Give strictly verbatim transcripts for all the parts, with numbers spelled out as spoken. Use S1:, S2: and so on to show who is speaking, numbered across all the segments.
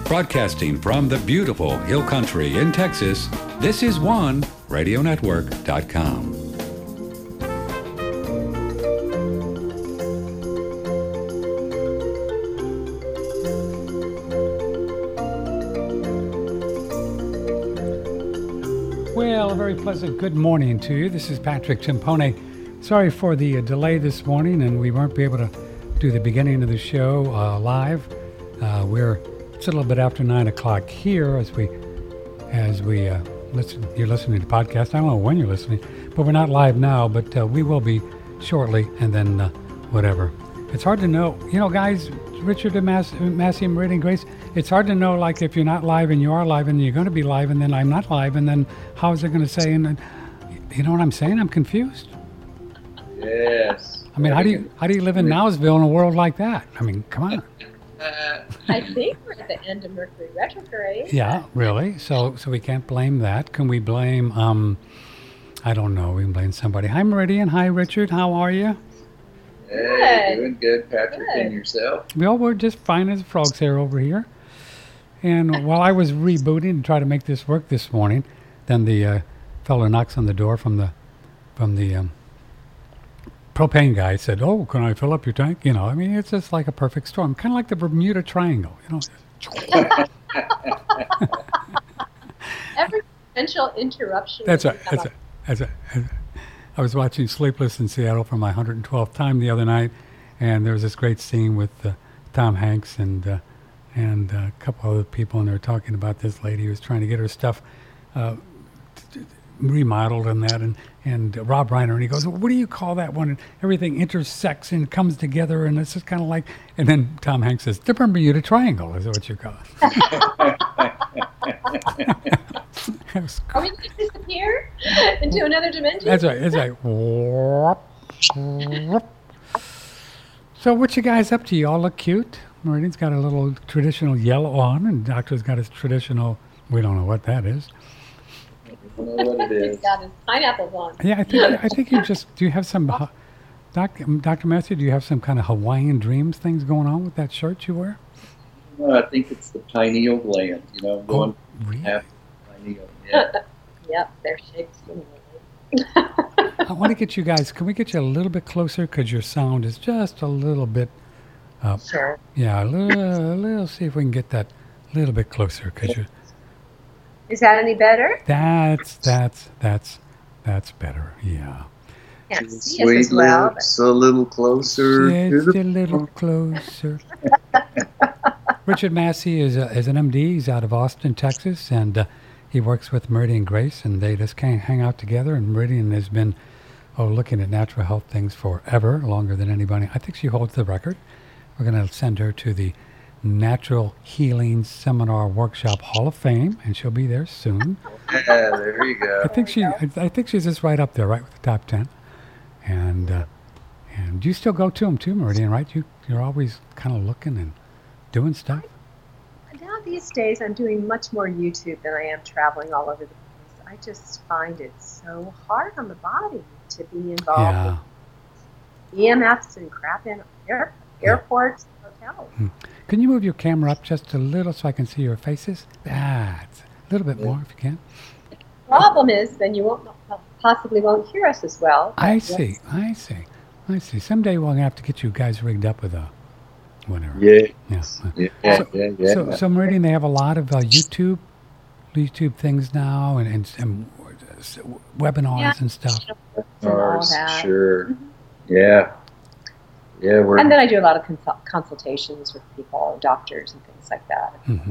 S1: Broadcasting from the beautiful Hill Country in Texas, this is one radio network dot com.
S2: Well, a very pleasant good morning to you. This is Patrick Timpone. Sorry for the uh, delay this morning, and we weren't able to do the beginning of the show uh, live. Uh, we're it's a little bit after nine o'clock here as we as we uh, listen. You're listening to the podcast. I don't know when you're listening, but we're not live now. But uh, we will be shortly, and then uh, whatever. It's hard to know, you know, guys. Richard and Mass, Massey, Meridian, Grace. It's hard to know, like, if you're not live and you are live and you're going to be live and then I'm not live and then how is it going to say? And then, you know what I'm saying? I'm confused.
S3: Yes.
S2: I mean, how do you how do you live in Nowsville in a world like that? I mean, come on.
S4: Uh, I think we're at the end of Mercury retrograde.
S2: Yeah, really. So so we can't blame that. Can we blame? Um, I don't know. We can blame somebody. Hi, Meridian. Hi, Richard. How are you?
S3: Hey, good. Doing good, Patrick, good. And yourself?
S2: Well, we're just fine as frogs here over here. And while I was rebooting to try to make this work this morning, then the uh, fellow knocks on the door from the from the. Um, propane guy said, "Oh, can I fill up your tank?" You know, I mean, it's just like a perfect storm, kind of like the Bermuda Triangle. You know.
S4: Every potential interruption.
S2: That's right. That's right. That's right. I was watching Sleepless in Seattle for my one hundred twelfth time the other night, and there was this great scene with uh, Tom Hanks and uh, and uh, a couple other people, and they were talking about this lady who was trying to get her stuff uh, t- t- remodeled and that, and and uh, Rob Reiner, and he goes, well, "What do you call that one?" And everything intersects and comes together, and it's just kind of like. And then Tom Hanks says, "The Bermuda Triangle is what you call it."
S4: Was, Are we going to disappear into another dimension?
S2: That's right. It's like. So, what you guys up to? You all look cute. Meridian's got a little traditional yellow on, and Doctor's got his traditional. We don't know what that is.
S3: I don't know what it is.
S4: He's got his pineapples on.
S2: Yeah, I think I think you just do. You have some, uh, Doc, Doctor Massey? Do you have some kind of Hawaiian Dreams things going on with that shirt you wear?
S3: No, I think it's the pineal gland. You know, I'm going
S2: oh, really?
S3: half pineal. Yeah.
S4: Yep, they're shaped similarly.
S2: I want to get you guys. Can we get you a little bit closer? Because your sound is just a little bit. Uh,
S4: sure.
S2: Yeah, a little, a little. See if we can get that a little bit closer. Because you.
S4: Is that any better?
S2: That's that's that's that's better. Yeah.
S4: Can't see us as well.
S3: Lips a little closer.
S2: Just a little closer. Richard Massey is a, is an M D. He's out of Austin, Texas, and uh, he works with Meridian Grace, and they just can't hang out together. And Meridian has been oh looking at natural health things forever, longer than anybody. I think she holds the record. We're going to send her to the Natural Healing Seminar Workshop Hall of Fame, and she'll be there soon.
S3: Yeah, there you go.
S2: I think she, I, I think she's just right up there, right with the top ten. And uh, and you still go to them too, Meridian, right? You you're always kind of looking and doing stuff.
S4: Now these days, I'm doing much more YouTube than I am traveling all over the place. I just find it so hard on the body to be involved
S2: Yeah.
S4: with E M Fs and crap in air, airports, yeah. hotels.
S2: Hmm. Can you move your camera up just a little so I can see your faces? That's a little bit more if you can.
S4: The problem is, then you won't possibly won't hear us as well.
S2: I see, yes. I see, I see. Someday we'll have to get you guys rigged up with a whatever.
S3: Yeah.
S2: Yeah.
S3: Yeah,
S2: so,
S3: yeah, yeah.
S2: So, so Meridian, they have a lot of uh, YouTube, YouTube things now, and, and, and webinars
S4: yeah.
S2: and stuff.
S3: Webinars, sure. Mm-hmm. Yeah. Yeah, we're
S4: and then I do a lot of consult- consultations with people, doctors, and things like that.
S2: Mm-hmm.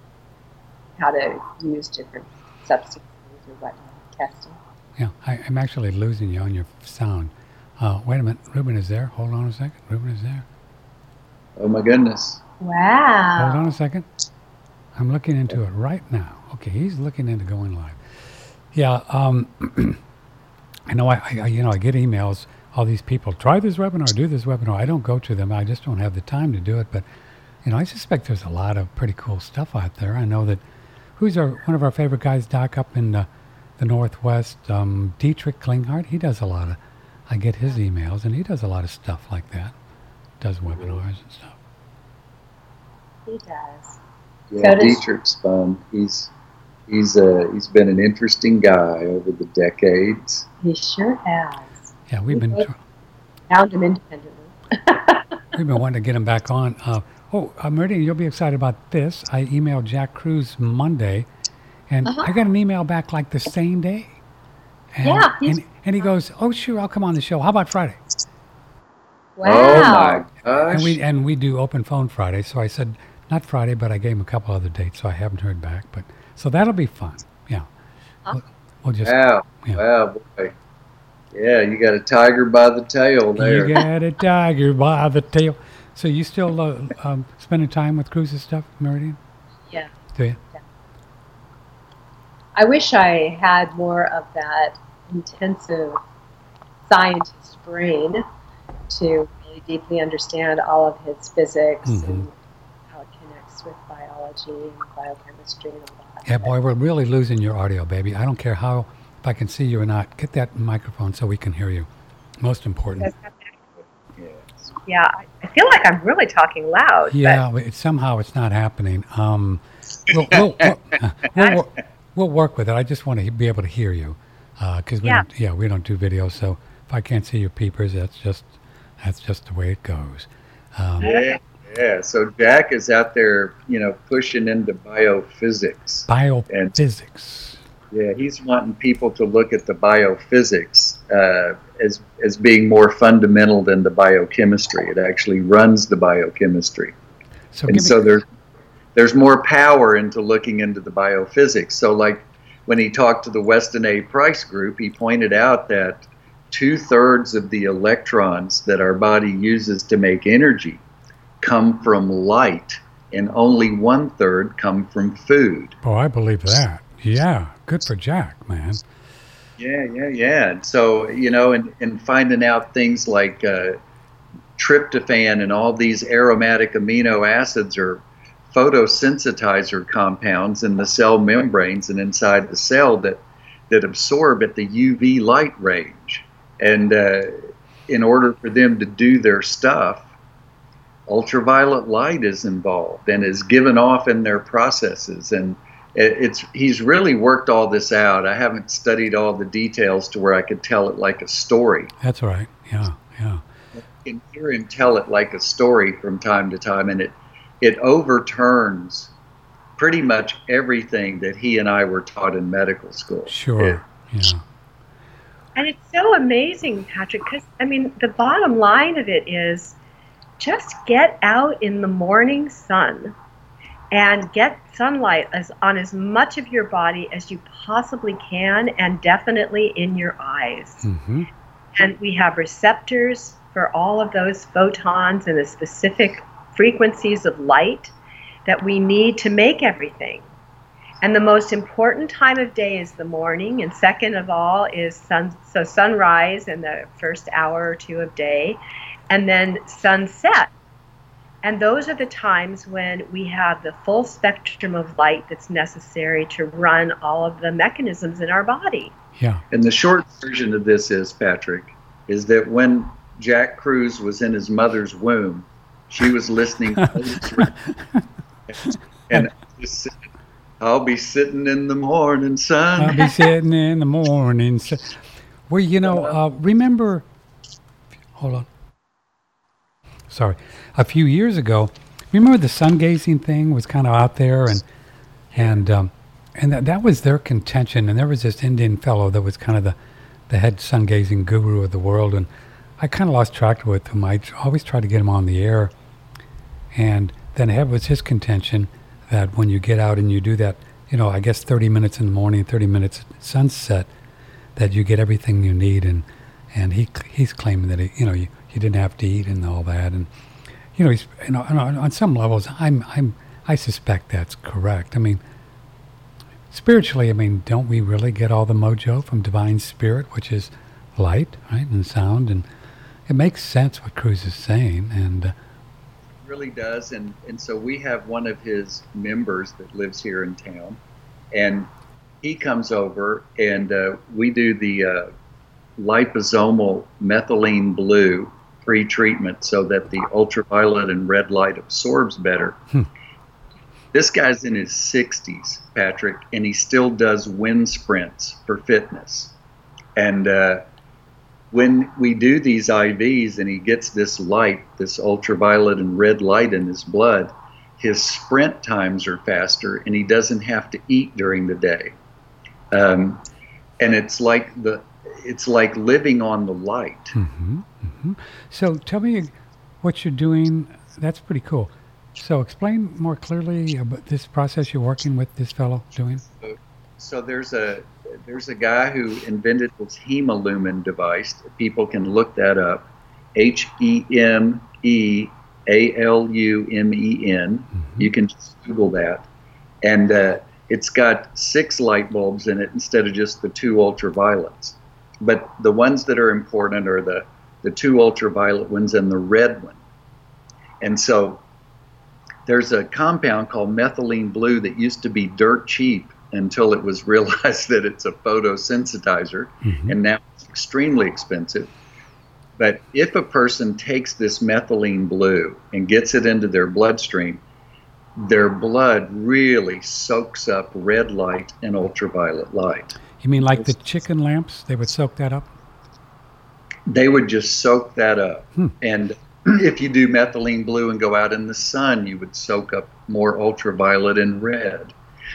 S4: How to use different substances or whatnot, testing.
S2: Yeah, I, I'm actually losing you on your sound. Uh, wait a minute, Ruben is there. Hold on a second. Ruben is there.
S3: Oh my goodness.
S4: Wow.
S2: Hold on a second. I'm looking into it right now. Okay, he's looking into going live. Yeah, um, I know. I, I, you know, I get emails. All these people try this webinar, do this webinar. I don't go to them. I just don't have the time to do it. But you know, I suspect there's a lot of pretty cool stuff out there. I know that. Who's our one of our favorite guys, Doc, up in the, the Northwest? Um, Dietrich Klinghardt. He does a lot of. I get his emails, and he does a lot of stuff like that. Does webinars and stuff.
S4: He does.
S3: Yeah,
S4: So does
S3: Dietrich's fun. He's he's uh he's been an interesting guy over the decades.
S4: he sure has.
S2: Yeah, we've
S4: We
S2: been
S4: both
S2: tr-
S4: found him independently.
S2: we've been wanting to get him back on. Uh, oh, uh, Meridian, you'll be excited about this. I emailed Jack Cruz Monday, and
S4: Uh-huh.
S2: I got an email back like the same day. And,
S4: Yeah, he's-
S2: and, and he goes, "Oh, sure, I'll come on the show. How about Friday?"
S3: Oh my gosh!
S2: And we and we do open phone Friday, so I said not Friday, but I gave him a couple other dates, so I haven't heard back. But so that'll be fun. Yeah,
S4: Huh?
S2: we'll, we'll just
S3: Wow,
S2: yeah.
S3: wow, boy. Yeah, you got a tiger by the tail there.
S2: You got a tiger by the tail. So you still uh, um, spending time with Cruz's stuff, Meridian?
S4: Yeah.
S2: Do you?
S4: I wish I had more of that intensive scientist brain to really deeply understand all of his physics
S2: Mhm.
S4: and how it connects with biology and biochemistry and all that.
S2: Yeah, boy, we're really losing your audio, baby. I don't care how, if I can see you or not. Get that microphone so we can hear you. Most important.
S3: Yes.
S4: Yeah, I- I feel like I'm really talking loud.
S2: Yeah, but it, somehow it's not happening. Um, we'll, we'll, we'll, uh, we'll, wor- we'll work with it. I just want to be able to hear you, because we
S4: Yeah.
S2: don't, yeah, we don't do video. So if I can't see your peepers, that's just that's just the way it goes. Um,
S3: Yeah, yeah. So Jack is out there, you know, pushing into biophysics.
S2: biophysics.
S3: Yeah, he's wanting people to look at the biophysics uh, as as being more fundamental than the biochemistry. It actually runs the biochemistry,
S2: So
S3: and
S2: give me,
S3: so there's there's more power into looking into the biophysics. So, like when he talked to the Weston A. Price group, he pointed out that two thirds of the electrons that our body uses to make energy come from light, and only one third come from food.
S2: oh, I believe that. Yeah, good for Jack, man.
S3: Yeah, yeah, yeah. And so, you know, and, and finding out things like uh, tryptophan and all these aromatic amino acids are photosensitizer compounds in the cell membranes and inside the cell that, that absorb at the U V light range. And uh, in order for them to do their stuff, ultraviolet light is involved and is given off in their processes. And it's he's really worked all this out. I haven't studied all the details to where I could tell it like a story.
S2: That's right. Yeah, yeah.
S3: You can hear him tell it like a story from time to time, and it it overturns pretty much everything that he and I were taught in medical school.
S2: Sure. Yeah.
S4: And it's so amazing, Patrick, because, I mean, the bottom line of it is just get out in the morning sun and get sunlight as on as much of your body as you possibly can, and definitely in your eyes.
S2: Mm-hmm.
S4: And we have receptors for all of those photons and the specific frequencies of light that we need to make everything. And the most important time of day is the morning, and second of all is sun, so sunrise in the first hour or two of day, and then sunset. And those are the times when we have the full spectrum of light that's necessary to run all of the mechanisms in our body.
S2: Yeah.
S3: And the short version of this is, Patrick, is that when Jack Cruz was in his mother's womb, she was listening to Otis Redding. And just said, I'll be sitting in the morning sun.
S2: I'll be sitting in the morning. So, well, you know, uh, remember, hold on. Sorry. A few years ago, remember the sun gazing thing was kind of out there, and and um, and that, that was their contention. And there was this Indian fellow that was kind of the, the head sun gazing guru of the world, and I kind of lost track with him. I always tried to get him on the air, and then it was his contention that when you get out and you do that, you know, I guess thirty minutes in the morning, thirty minutes at sunset, that you get everything you need, and and he he's claiming that he, you know, you, you didn't have to eat and all that, and you know, he's, you know, on, on some levels, I'm I'm I suspect that's correct. I mean, spiritually, I mean, don't we really get all the mojo from divine spirit, which is light, right, and sound, and it makes sense what Cruz is saying, and. Uh,
S3: Really does, and and so we have one of his members that lives here in town, and he comes over and uh, we do the uh, liposomal methylene blue pre-treatment so that the ultraviolet and red light absorbs better.
S2: Hmm.
S3: This guy's in his sixties, Patrick, and he still does wind sprints for fitness. And uh, when we do these I Vs and he gets this light, this ultraviolet and red light in his blood, his sprint times are faster and he doesn't have to eat during the day. Um, and it's like the it's like living on the light.
S2: Mm-hmm, mm-hmm. So tell me what you're doing. That's pretty cool. So explain more clearly about this process you're working with this fellow doing.
S3: So, so there's a there's a guy who invented this Hemalumen device. People can look that up. H E M E A L U M E N. Mm-hmm. You can just Google that. And uh, it's got six light bulbs in it instead of just the two ultraviolets. But the ones that are important are the, the two ultraviolet ones and the red one. And so there's a compound called methylene blue that used to be dirt cheap until it was realized that it's a photosensitizer, mm-hmm. and now it's extremely expensive. But if a person takes this methylene blue and gets it into their bloodstream, their blood really soaks up red light and ultraviolet light.
S2: You mean like the chicken lamps? They would soak that up?
S3: They would just soak that up.
S2: Hmm.
S3: And if you do methylene blue and go out in the sun, you would soak up more ultraviolet and red.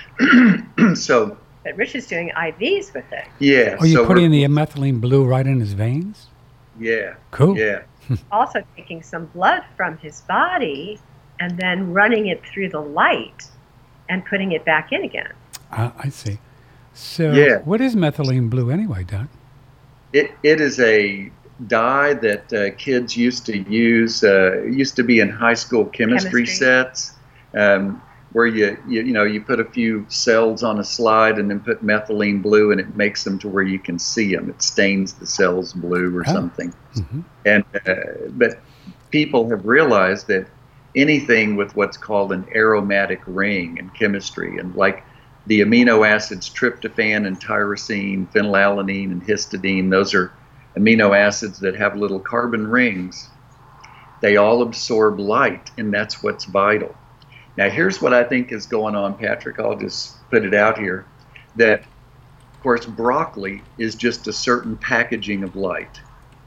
S3: So,
S4: but Rich is doing I Vs with it.
S3: Yeah.
S2: Oh, you
S3: so
S2: putting the methylene blue right in his veins?
S3: Yeah.
S2: Cool.
S3: Yeah.
S4: Also taking some blood from his body and then running it through the light and putting it back in again.
S2: Uh, I see. So,
S3: yeah.
S2: What is methylene blue anyway, Doug?
S3: It it is a dye that uh, kids used to use. Uh, used to be in high school chemistry, chemistry. sets, um, where you, you you know you put a few cells on a slide and then put methylene blue, and it makes them to where you can see them. It stains the cells blue or oh. something.
S2: Mm-hmm.
S3: And uh, but people have realized that anything with what's called an aromatic ring in chemistry, and like the amino acids tryptophan and tyrosine, phenylalanine and histidine, those are amino acids that have little carbon rings. They all absorb light, and that's what's vital. Now, here's what I think is going on, Patrick. I'll just put it out here. That, of course, broccoli is just a certain packaging of light.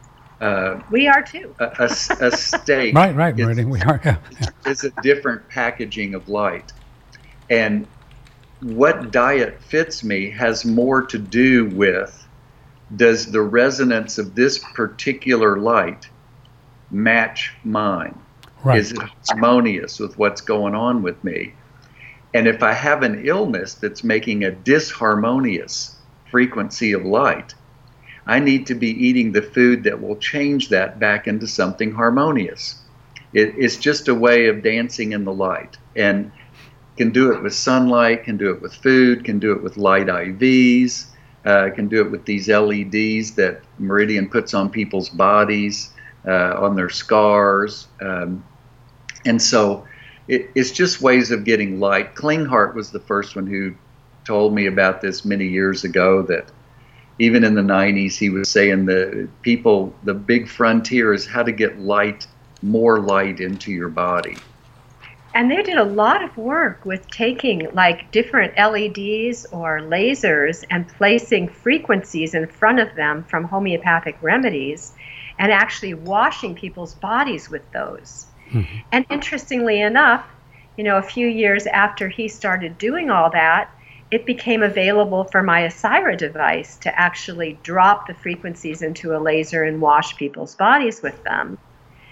S3: Uh,
S4: we are too.
S3: a, a, a steak
S2: right, right,
S3: is,
S2: Meridian, we are. Yeah, yeah.
S3: is a different packaging of light. And what diet fits me has more to do with, does the resonance of this particular light match mine?
S2: Right.
S3: Is it harmonious with what's going on with me? And if I have an illness that's making a disharmonious frequency of light, I need to be eating the food that will change that back into something harmonious. It, it's just a way of dancing in the light. And can do it with sunlight, can do it with food, can do it with light I Vs, uh, can do it with these L E Ds that Meridian puts on people's bodies, uh, on their scars. Um, and so it, it's just ways of getting light. Klinghardt was the first one who told me about this many years ago, that even in the nineties, he was saying the people, the big frontier is how to get light, more light into your body.
S4: And they did a lot of work with taking like different L E Ds or lasers and placing frequencies in front of them from homeopathic remedies and actually washing people's bodies with those. Mm-hmm. And interestingly enough, you know, a few years after he started doing all that, it became available for my Asira device to actually drop the frequencies into a laser and wash people's bodies with them.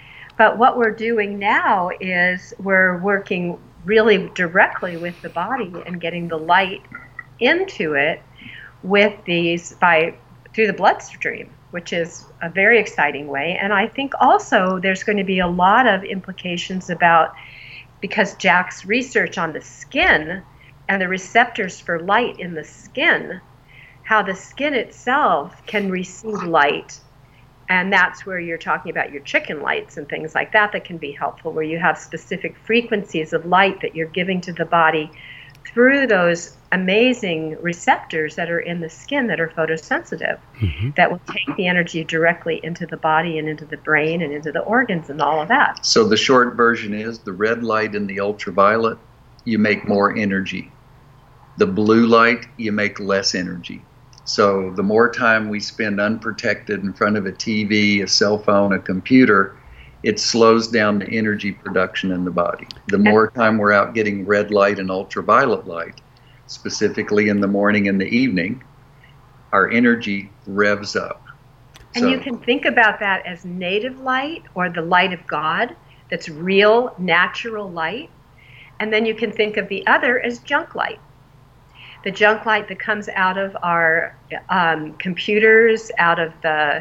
S4: But what we're doing now is we're working really directly with the body and getting the light into it with these by through the bloodstream, which is a very exciting way. And I think also there's going to be a lot of implications about, because Jack's research on the skin and the receptors for light in the skin, how the skin itself can receive light. And that's where you're talking about your chicken lights and things like that that can be helpful, where you have specific frequencies of light that you're giving to the body through those amazing receptors that are in the skin that are photosensitive, mm-hmm. that will take the energy directly into the body and into the brain and into the organs and all of that.
S3: So the short version is the red light and the ultraviolet you make more energy. The blue light, you make less energy. So the more time we spend unprotected in front of a T V, a cell phone, a computer, it slows down the energy production in the body. The more time we're out getting red light and ultraviolet light, specifically in the morning and the evening, our energy revs up.
S4: And
S3: so,
S4: you can think about that as native light, or the light of God, that's real, natural light. And then you can think of the other as junk light. The junk light that comes out of our um, computers, out of the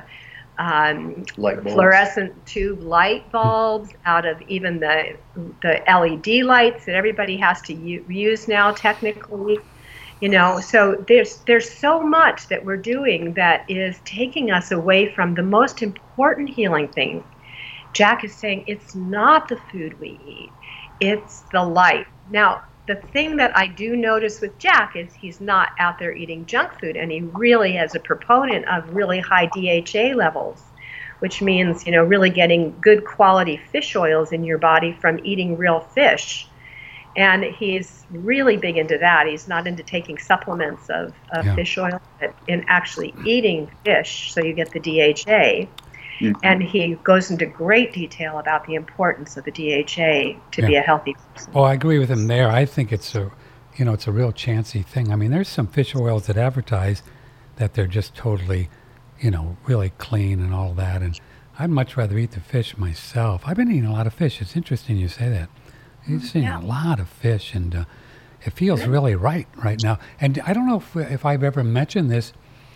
S4: um, fluorescent tube light bulbs, out of even the the L E D lights that everybody has to u- use now technically. You know, so there's there's so much that we're doing that is taking us away from the most important healing thing. Jack is saying it's not the food we eat, it's the light. Now, the thing that I do notice with Jack is he's not out there eating junk food, and he really is a proponent of really high D H A levels, which means, you know, really getting good quality fish oils in your body from eating real fish. And he's really big into that. He's not into taking supplements of, of yeah. fish oil, but in actually eating fish, so you get the D H A. Mm-hmm. And he goes into great detail about the importance of the D H A to yeah. be a healthy person.
S2: Well, I agree with him there. I think it's a, you know, it's a real chancy thing. I mean, there's some fish oils that advertise that they're just totally, you know, really clean and all that. And I'd much rather eat the fish myself. I've been eating a lot of fish. It's interesting you say that. You're seeing yeah. a lot of fish, and uh, it feels really right right now. And I don't know if if I've ever mentioned this,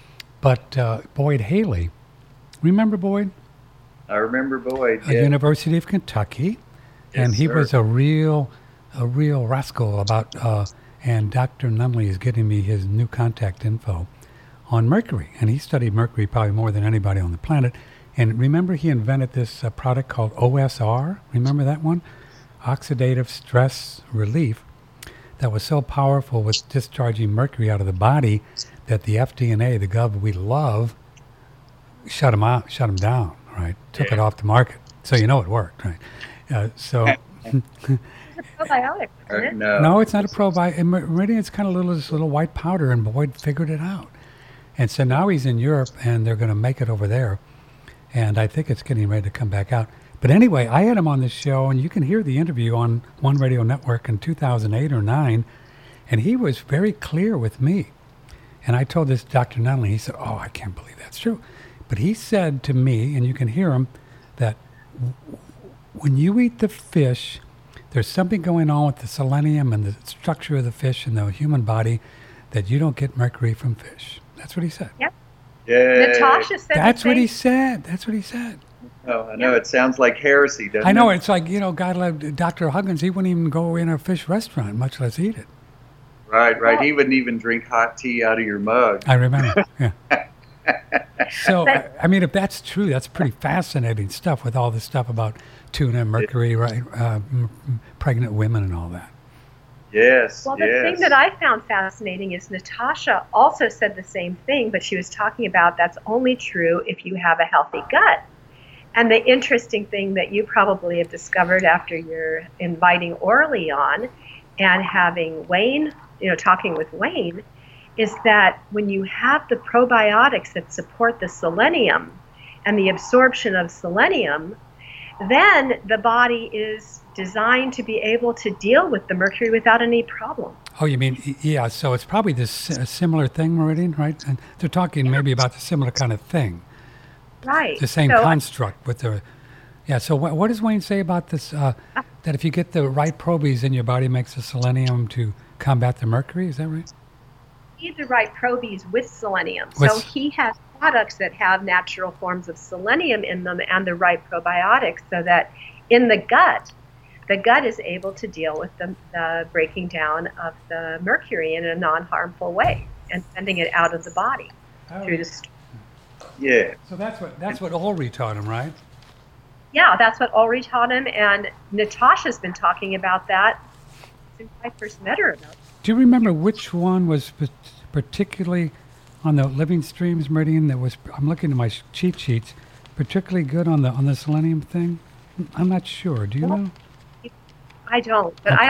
S2: but uh, Boyd Haley, remember Boyd?
S3: I remember Boyd.
S2: At
S3: yeah.
S2: University of Kentucky,
S3: yes,
S2: and he
S3: sir.
S2: was a real, a real rascal about. Uh, and Doctor Nunley is getting me his new contact info on mercury, and he studied mercury probably more than anybody on the planet. And remember, he invented this uh, product called O S R. Remember that one? Oxidative stress relief, that was so powerful with discharging mercury out of the body that the F D N A, the gov we love, shut them out, shut them down, right? Took
S3: yeah.
S2: it off the market. So you know it worked, right? Uh, so
S4: it's a probiotic, isn't it?
S3: No.
S2: no, it's not a probiotic. Meridian, it's kind of little, this little white powder, and Boyd figured it out. And so now he's in Europe, and they're going to make it over there. And I think it's getting ready to come back out. But anyway, I had him on this show, and you can hear the interview on One Radio Network in two thousand eight or nine, and he was very clear with me. And I told this Doctor Nunley, he said, oh, I can't believe that's true. But he said to me, and you can hear him, that w- when you eat the fish, there's something going on with the selenium and the structure of the fish in the human body that you don't get mercury from fish. That's what he said.
S4: Yep.
S3: Yeah.
S4: Natasha said
S2: That's
S4: the
S2: what
S4: same.
S2: he said. That's what he said.
S3: Oh, I know. It sounds like heresy, doesn't it?
S2: I know. It's like, you know, God love Doctor Huggins. He wouldn't even go in a fish restaurant, much less eat it.
S3: Right, right. He wouldn't even drink hot tea out of your mug.
S2: I remember. Yeah. So, I, I mean, if that's true, that's pretty fascinating stuff with all this stuff about tuna, mercury, right? Uh, m- pregnant women and all that.
S3: Yes,
S4: Well, the
S3: yes.
S4: thing that I found fascinating is Natasha also said the same thing, but she was talking about that's only true if you have a healthy gut. And the interesting thing that you probably have discovered after you're inviting Orly on and having Wayne, you know, talking with Wayne, is that when you have the probiotics that support the selenium and the absorption of selenium, then the body is designed to be able to deal with the mercury without any problem.
S2: Oh, you mean, yeah, so it's probably this a similar thing, Meridian, right? And they're talking maybe about the similar kind of thing.
S4: Right.
S2: The same
S4: so,
S2: construct with the, yeah. So what, what does Wayne say about this? Uh, that if you get the right probies in your body, makes the selenium to combat the mercury. Is that right?
S4: You need the right probies with selenium.
S2: With,
S4: so he has products that have natural forms of selenium in them and the right probiotics, so that in the gut, the gut is able to deal with the, the breaking down of the mercury in a non-harmful way and sending it out of the body
S2: oh.
S4: through the st-
S3: Yeah.
S2: So that's what that's what Ulrich taught him, right?
S4: Yeah, that's what Ulrich taught him, and Natasha's been talking about that since I first met her.
S2: Do you remember which one was particularly on the living streams, Meridian? That was, I'm looking at my cheat sheets, particularly good on the on the selenium thing. I'm not sure. Do you
S4: well,
S2: know?
S4: I don't, but
S2: okay.
S4: I always take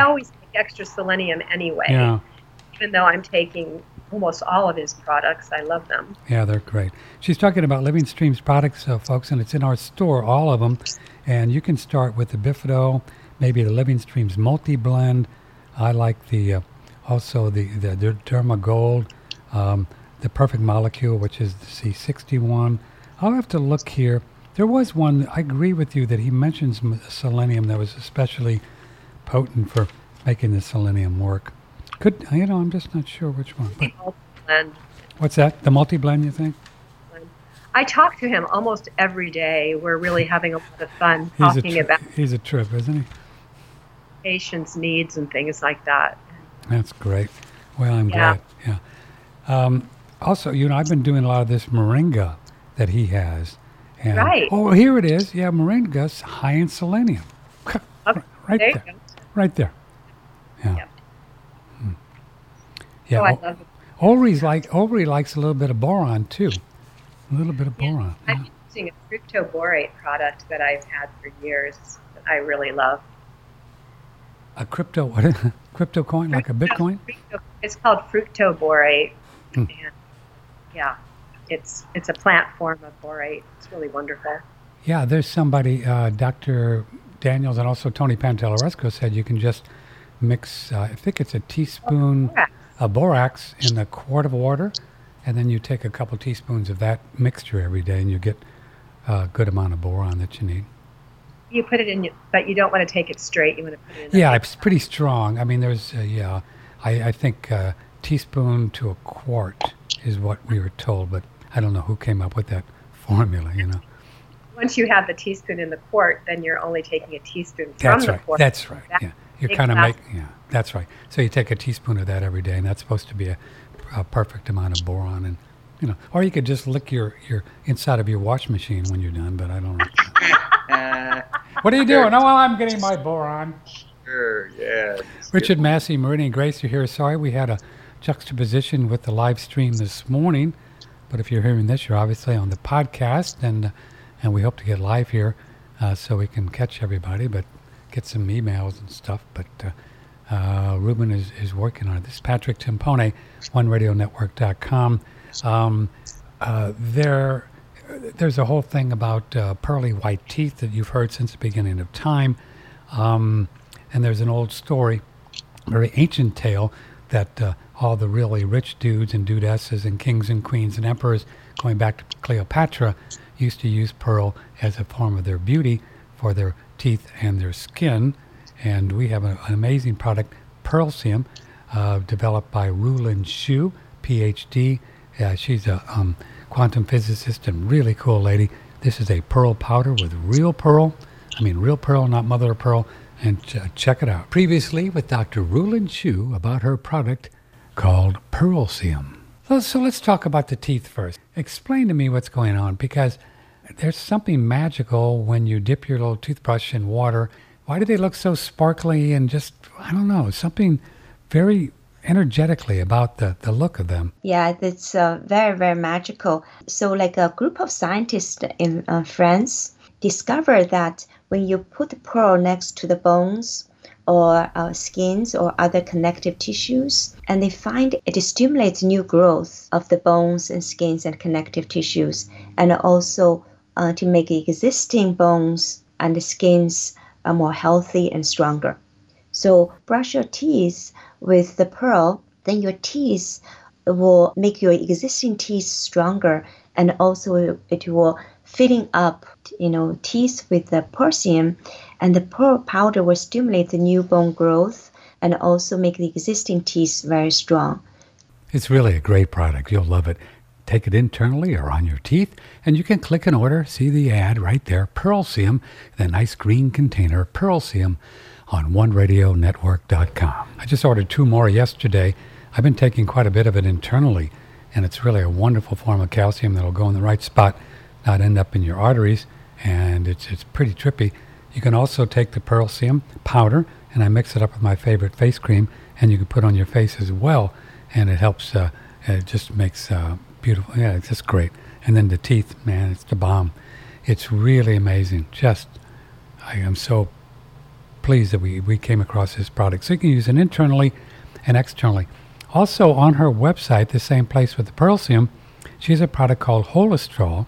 S4: extra selenium anyway.
S2: Yeah.
S4: Even though I'm taking almost all of his products, I love them.
S2: Yeah, they're great. She's talking about Living Stream's products, uh, folks, and it's in our store, all of them. And you can start with the Bifido, maybe the Living Stream's multi-blend. I like the uh, also the, the, the Derma Gold, um, the Perfect Molecule, which is the C sixty-one. I'll have to look here. There was one, I agree with you, that he mentions selenium that was especially potent for making the selenium work. Could, you know, I'm just not sure which one. But
S4: Multi-blend.
S2: What's that? The multi-blend, you think?
S4: I talk to him almost every day. We're really having a lot of fun
S2: He's
S4: talking
S2: a tri-
S4: about
S2: He's a trip, isn't he?
S4: patients' needs and things like that.
S2: That's great. Well, I'm
S4: Yeah.
S2: glad. Yeah. Um, also, you know, I've been doing a lot of this moringa that he has. And,
S4: Right.
S2: Oh, here it is. Yeah, moringa's high in selenium.
S4: Okay,
S2: Right
S4: there you
S2: there.
S4: go.
S2: Right there. Yeah.
S4: Yep.
S2: Hmm. Yeah.
S4: Oh, I
S2: Ol-
S4: love it.
S2: Ulri's like Ulri likes a little bit of boron too. A little bit of boron.
S4: I'm
S2: Yeah.
S4: using a fructoborate product that I've had for years that I really love.
S2: A crypto what? Crypto coin like a Bitcoin?
S4: Fructo- It's called fructoborate.
S2: Hmm.
S4: And yeah, it's it's a plant form of borate. It's really wonderful.
S2: Yeah, there's somebody, uh, Doctor Daniels and also Tony Pantelleresco said you can just mix, uh, I think it's a teaspoon
S4: Borax.
S2: of borax in a quart of water, and then you take a couple teaspoons of that mixture every day, and you get a good amount of boron that you need.
S4: You put it in, your- but you don't want to take it straight. You want to put it in.
S2: Yeah,
S4: a
S2: it's pretty strong. I mean, there's, uh, yeah, I, I think a teaspoon to a quart is what we were told, but I don't know who came up with that formula, you know.
S4: Once you have the teaspoon in the quart, then you're only taking a teaspoon from
S2: That's
S4: the
S2: right.
S4: quart.
S2: That's right.
S4: That
S2: Yeah, you're kind of
S4: exact-
S2: making. Yeah, that's right. So you take a teaspoon of that every day, and that's supposed to be a, a perfect amount of boron, and you know, or you could just lick your your inside of your wash machine when you're done. But I don't know.
S3: Uh,
S2: What are you doing? Oh, well, I'm getting my boron.
S3: sure, yeah.
S2: Richard Massey, Meridian Grace, you're here. Sorry, we had a juxtaposition with the live stream this morning, but if you're hearing this, you're obviously on the podcast, and uh, and we hope to get live here uh, so we can catch everybody, but get some emails and stuff. But uh, uh, Ruben is, is working on it. This is Patrick Timpone, one radio network dot com. Um, uh, there, there's a whole thing about uh, pearly white teeth that you've heard since the beginning of time. Um, and there's an old story, a very ancient tale, that uh, all the really rich dudes and dudesses and kings and queens and emperors, going back to Cleopatra, used to use pearl as a form of their beauty for their teeth and their skin. And we have a, an amazing product, Pearlsium, uh, developed by Rulin Shu, P H D. Uh, she's a um, quantum physicist and really cool lady. This is a pearl powder with real pearl. I mean, real pearl, not mother of pearl. And ch- check it out. Previously with Doctor Rulin Shu about her product called Pearlsium. So, so let's talk about the teeth first. Explain to me what's going on, because there's something magical when you dip your little toothbrush in water. Why do they look so sparkly and just, I don't know, something very energetically about the, the look of them?
S5: Yeah, it's uh, very, very magical. So like a group of scientists in uh, France discovered that when you put the pearl next to the bones or uh, skins or other connective tissues, and they find it stimulates new growth of the bones and skins and connective tissues, and also uh, to make existing bones and the skins uh, more healthy and stronger. So brush your teeth with the pearl, then your teeth will make your existing teeth stronger, and also it will filling up, you know, teeth with the Pearlsium, and the pearl powder will stimulate the new bone growth and also make the existing teeth very strong.
S2: It's really a great product. You'll love it. Take it internally or on your teeth, and you can click an order, see the ad right there, Pearlsium, the nice green container, Pearlsium, on one radio network dot com. I just ordered two more yesterday. I've been taking quite a bit of it internally, and it's really a wonderful form of calcium that'll go in the right spot, not end up in your arteries, and it's it's pretty trippy. You can also take the Pearlsium powder, and I mix it up with my favorite face cream, and you can put on your face as well, and it helps, uh, it just makes uh, beautiful, yeah, it's just great. And then the teeth, man, it's the bomb. It's really amazing. Just, I am so pleased that we, we came across this product. So you can use it internally and externally. Also on her website, the same place with the Pearlsium, she has a product called Holostrol,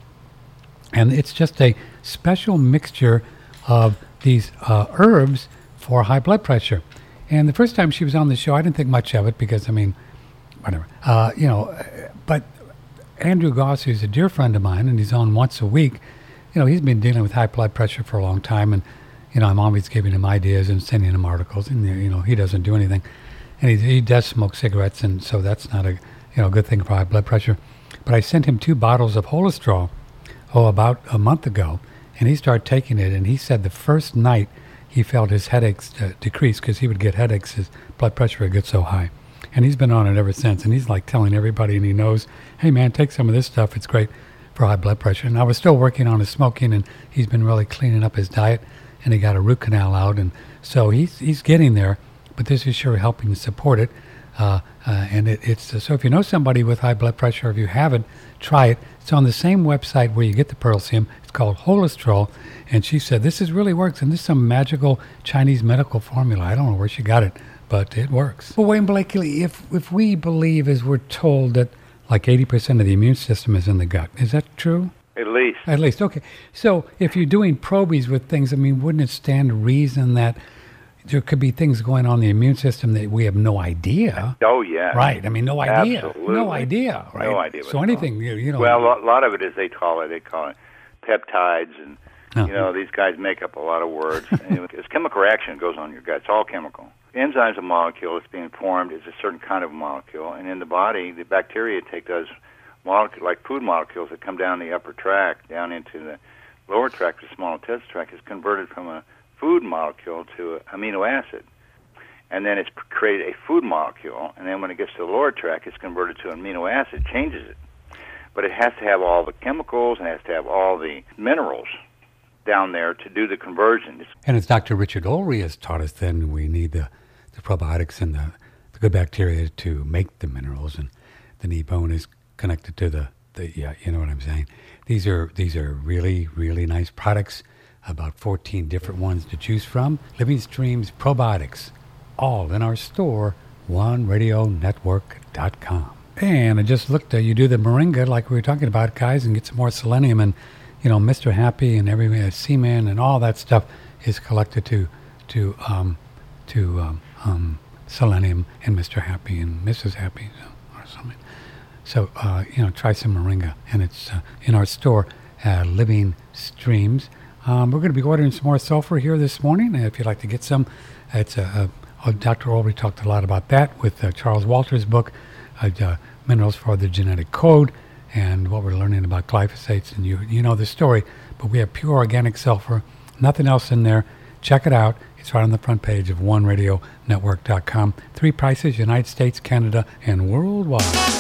S2: and it's just a special mixture of these uh, herbs for high blood pressure. And the first time she was on the show, I didn't think much of it because, I mean, whatever. Uh, you know, but Andrew Goss, who's a dear friend of mine, and he's on once a week, you know, he's been dealing with high blood pressure for a long time, and, you know, I'm always giving him ideas and sending him articles, and, you know, he doesn't do anything. And he, he does smoke cigarettes, and so that's not a, you know, good thing for high blood pressure. But I sent him two bottles of Holostrol, oh, about a month ago, and he started taking it, and he said the first night he felt his headaches uh, decrease because he would get headaches, his blood pressure would get so high. And he's been on it ever since, and he's like telling everybody, and he knows, hey man, take some of this stuff, it's great for high blood pressure. And I was still working on his smoking, and he's been really cleaning up his diet, and he got a root canal out, and so he's he's getting there, but this is sure helping to support it. Uh, uh, and it, it's uh, so if you know somebody with high blood pressure, or if you haven't, try it. It's on the same website where you get the Pearlsium. It's called Holostrol, and she said this is really works, and this is some magical Chinese medical formula. I don't know where she got it, but it works. Well, Wayne Blakely, if if we believe, as we're told, that like eighty percent of the immune system is in the gut, is that true?
S6: At least.
S2: At least, okay. So if you're doing probies with things, I mean, wouldn't it stand to reason that there could be things going on in the immune system that we have no idea?
S6: Oh, yeah.
S2: Right. I mean, no idea.
S6: Absolutely.
S2: No idea, right?
S6: No idea.
S2: So anything, you, you know.
S6: Well, a lot of it is they call it, they call it peptides, and,
S2: Oh.
S6: you know, these guys make up a lot of words. And it's chemical reaction that goes on in your gut. It's all chemical. Enzymes a molecule that's being formed is a certain kind of molecule, and in the body, the bacteria take those molecules, like food molecules that come down the upper tract, down into the lower tract, the small intestinal tract, is converted from a food molecule to an amino acid. And then it's created a food molecule, and then when it gets to the lower tract, it's converted to an amino acid, changes it. But it has to have all the chemicals, and it has to have all the minerals down there to do the conversion.
S2: And as Doctor Richard Olry has taught us, then we need the, the probiotics and the, the good bacteria to make the minerals, and the knee bone is connected to the, the yeah, you know what I'm saying. These are these are really, really nice products, about fourteen different ones to choose from. Living Streams Probiotics, all in our store, one radio network dot com. And I just looked, uh, you do the moringa like we were talking about, guys, and get some more selenium, and, you know, Mister Happy and every uh, seaman and all that stuff is collected to to um, to um, um, selenium and Mister Happy and Missus Happy or something. So, uh, you know, try some moringa, and it's uh, in our store, uh, Living Streams. Um, we're going to be ordering some more sulfur here this morning. If you'd like to get some, it's a, a, a Doctor Olry talked a lot about that with uh, Charles Walter's book, uh, uh, Minerals for the Genetic Code, and what we're learning about glyphosates. And you you know the story, but we have pure organic sulfur, nothing else in there. Check it out. It's right on the front page of one radio network dot com. Three prices, United States, Canada, and worldwide.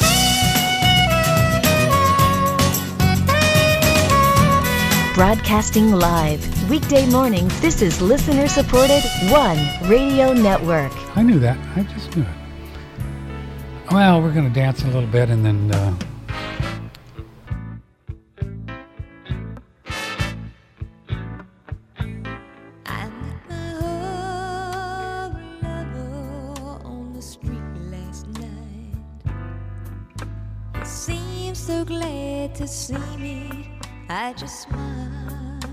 S7: Broadcasting live, weekday mornings, this is listener-supported One Radio Network.
S2: I knew that. I just knew it. Well, we're going to dance a little bit, and then... Uh,
S8: I met my old lover on the street last night. He seemed so glad to see me. I just smiled,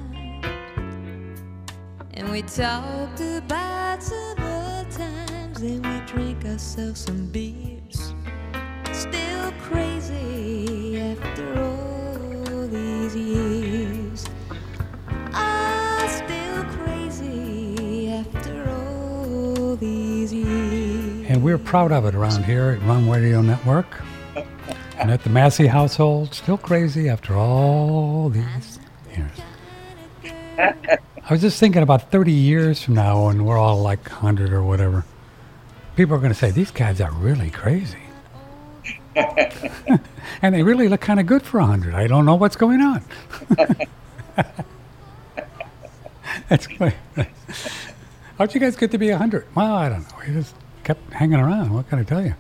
S8: and we talked about some old times, and we drank ourselves some beers. Still crazy after all these years. Ah, still crazy after all these years.
S2: and we're proud of it around here at One Radio Network. And at the Massey household, still crazy after all these years. I was just thinking about thirty years from now, and we're all like one hundred or whatever. People are going to say, these guys are really crazy. And they really look kind of good for one hundred. I don't know what's going on. That's great. How'd you guys get to be one hundred? Well, I don't know. We just kept hanging around. What can I tell you?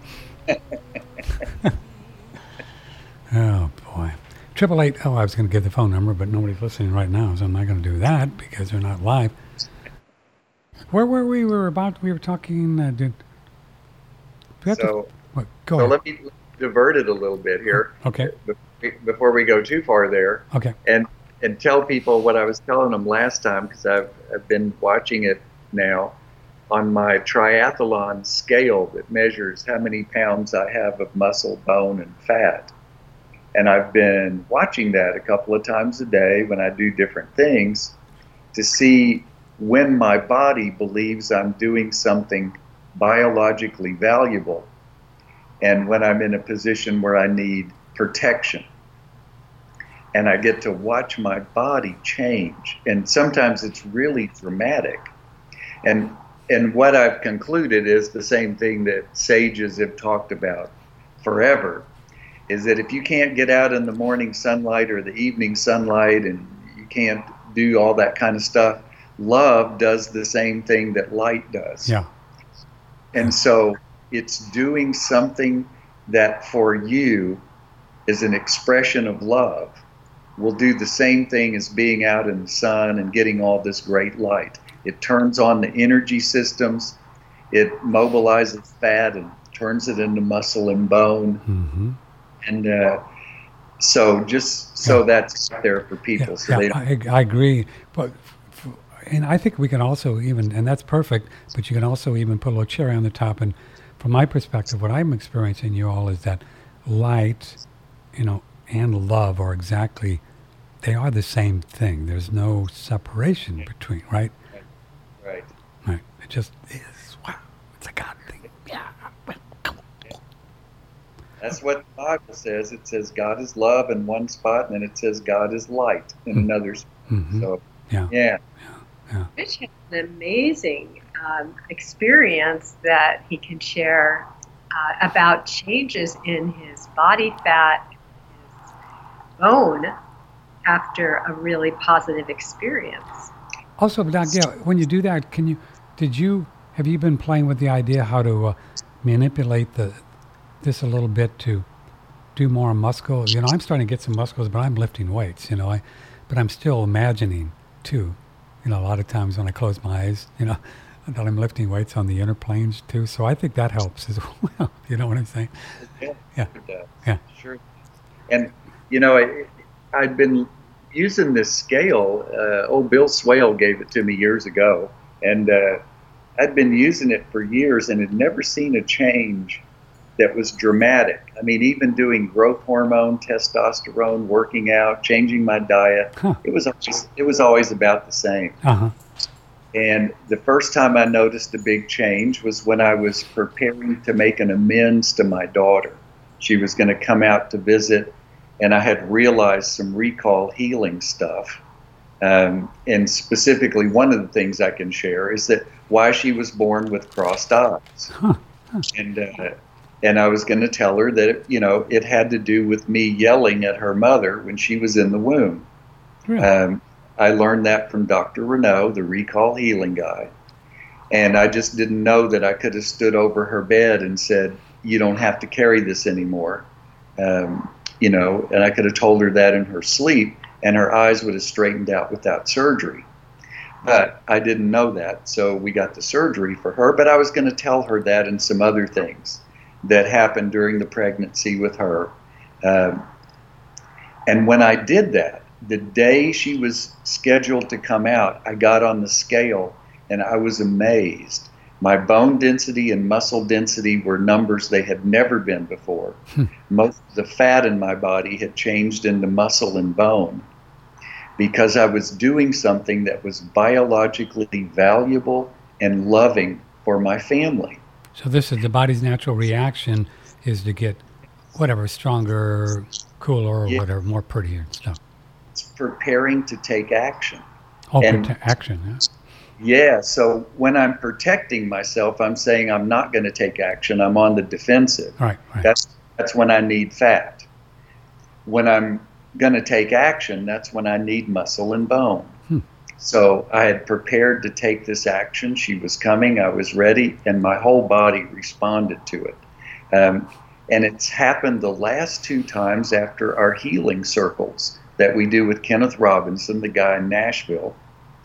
S2: Oh, boy. Triple eight. Oh, I was going to give the phone number, but nobody's listening right now, so I'm not going to do that because they're not live. Where were we? We were about. We were talking. Uh, did, do we have
S3: So,
S2: to, what, go
S3: so
S2: ahead.
S3: let me divert it a little bit here.
S2: Okay.
S3: be- Before we go too far there,
S2: Okay.
S3: and and tell people what I was telling them last time, because I've I've been watching it now on my triathlon scale that measures how many pounds I have of muscle, bone, and fat. And I've been watching that a couple of times a day when I do different things to see when my body believes I'm doing something biologically valuable and when I'm in a position where I need protection. And I get to watch my body change. And sometimes it's really dramatic. And and what I've concluded is the same thing that sages have talked about forever, is that if you can't get out in the morning sunlight or the evening sunlight and you can't do all that kind of stuff, love does the same thing that light does.
S2: Yeah.
S3: And so it's doing something that for you is an expression of love will do the same thing as being out in the sun and getting all this great light. It turns on the energy systems, it mobilizes fat and turns it into muscle and bone.
S2: Mm-hmm.
S3: And uh, so just so
S2: Yeah.
S3: that's there for people.
S2: Yeah,
S3: so
S2: yeah,
S3: they don't,
S2: I, I agree. But f- and I think we can also even, and that's perfect. But you can also even put a little cherry on the top. And from my perspective, what I'm experiencing, you all, is that light, you know, and love are exactly, they are the same thing. There's no separation between, right?
S3: right.
S2: Right. It just is. Wow. It's a God thing. Yeah.
S3: That's what the Bible says. It says God is love in one spot, and then it says God is light in another spot.
S2: Mm-hmm.
S3: So,
S2: Yeah.
S3: yeah.
S4: Rich has an amazing um, experience that he can share uh, about changes in his body fat, his bone, after a really positive experience.
S2: Also, Doc, yeah, when you do that, can you, did you, have you been playing with the idea how to uh, manipulate the this a little bit to do more muscle? You know, I'm starting to get some muscles, but I'm lifting weights, you know, I, but I'm still imagining too, you know, a lot of times when I close my eyes, you know, that I'm lifting weights on the inner planes too. So I think that helps as well. You know what I'm saying?
S3: Yeah.
S2: Yeah.
S3: It does.
S2: Yeah.
S3: Sure. And, you know, I, I'd been using this scale. Uh, old Bill Swale gave it to me years ago. And uh, I'd been using it for years and had never seen a change that was dramatic. I mean, even doing growth hormone, testosterone, working out, changing my diet,
S2: Huh.
S3: it was always, it was always about the same.
S2: Uh-huh.
S3: And the first time I noticed a big change was when I was preparing to make an amends to my daughter. She was going to come out to visit, and I had realized some recall healing stuff. Um, and specifically, one of the things I can share is that why she was born with crossed eyes.
S2: Huh. Huh.
S3: And uh, and I was going to tell her that, you know, it had to do with me yelling at her mother when she was in the womb.
S2: Really?
S3: Um, I learned that from Doctor Renaud, the recall healing guy. And I just didn't know that I could have stood over her bed and said, you don't have to carry this anymore. Um, you know, and I could have told her that in her sleep, and her eyes would have straightened out without surgery. But I didn't know that, so we got the surgery for her. But I was going to tell her that and some other things that happened during the pregnancy with her. Um, and when I did that, the day she was scheduled to come out, I got on the scale and I was amazed. My bone density and muscle density were numbers they had never been before. Most of the fat in my body had changed into muscle and bone because I was doing something that was biologically valuable and loving for my family.
S2: So this is the body's natural reaction is to get whatever, stronger, cooler, or
S3: Yeah.
S2: whatever, more prettier and stuff.
S3: It's preparing to take action.
S2: Oh,
S3: And-
S2: prote- action. Yeah.
S3: Yeah, so when I'm protecting myself, I'm saying I'm not going to take action. I'm on the defensive.
S2: Right, right.
S3: That's that's when I need fat. When I'm going to take action, that's when I need muscle and bone.
S2: Hmm.
S3: So I had prepared to take this action. She was coming. I was ready, and my whole body responded to it. Um, and it's happened the last two times after our healing circles that we do with Kenneth Robinson, the guy in Nashville.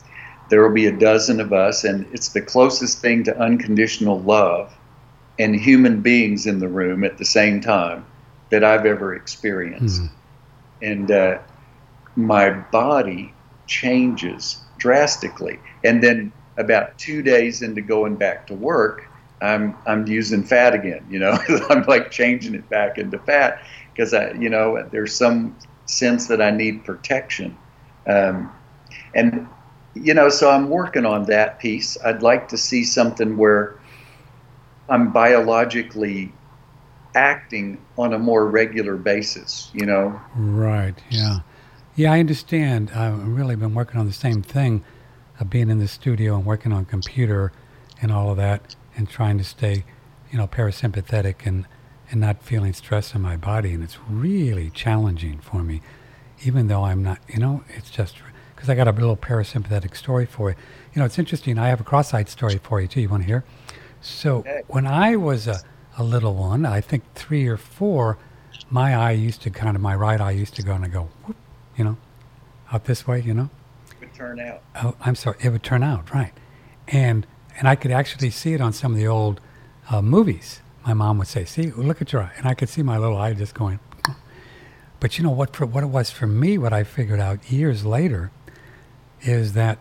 S3: there will be a dozen of us, and it's the closest thing to unconditional love and human beings in the room at the same time that I've ever experienced. Mm. And uh, my body changes drastically. And then about two days into going back to work, I'm I'm using fat again, you know. I'm like changing it back into fat because I, you know, there's some sense that I need protection. Um, and, you know, so I'm working on that piece. I'd like to see something where I'm biologically acting on a more regular basis, you know?
S2: Right, yeah. Yeah, I understand. I've really been working on the same thing, of being in the studio and working on computer and all of that and trying to stay, you know, parasympathetic and, and not feeling stress in my body. And it's really challenging for me, even though I'm not, you know, it's just, because I got a little parasympathetic story for you. You know, it's interesting. I have a cross-eyed story for you, too. You want to hear? So okay. When I was a, a little one, I think three or four, my eye used to kind of, my right eye used to go and I go, whoop, you know, out this way, you know?
S3: It would turn out.
S2: Oh, I'm sorry. It would turn out, right. And and I could actually see it on some of the old uh, movies. My mom would say, see, look at your eye. And I could see my little eye just going. But you know what, for, what it was for me, what I figured out years later is that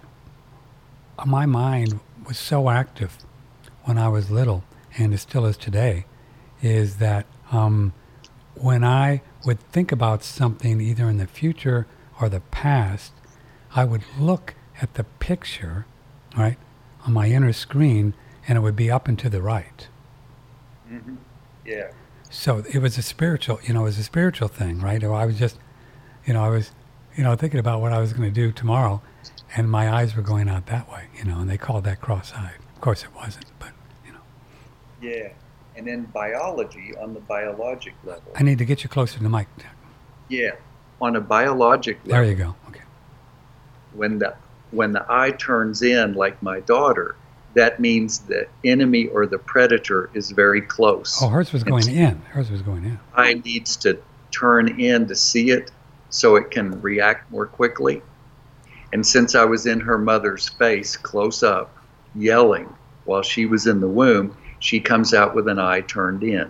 S2: my mind was so active when I was little, and it still is today, is that um, when I would think about something either in the future or the past, I would look at the picture, right, on my inner screen, and it would be up and to the right.
S3: Mm-hmm. Yeah.
S2: So it was a spiritual, you know, it was a spiritual thing, right? Or I was just, you know, I was, you know, thinking about what I was going to do tomorrow, and my eyes were going out that way, you know, and they called that cross-eyed. Of course it wasn't, but, you know.
S3: Yeah. And then biology, on the biologic level.
S2: I need to get you closer to the mic.
S3: Yeah. On a biologic level.
S2: There you go. Okay.
S3: When the when the eye turns in, like my daughter, that means the enemy or the predator is very close.
S2: Oh, hers was going in. Hers was going in.
S3: Eye needs to turn in to see it so it can react more quickly. And since I was in her mother's face, close up, yelling while she was in the womb, she comes out with an eye turned in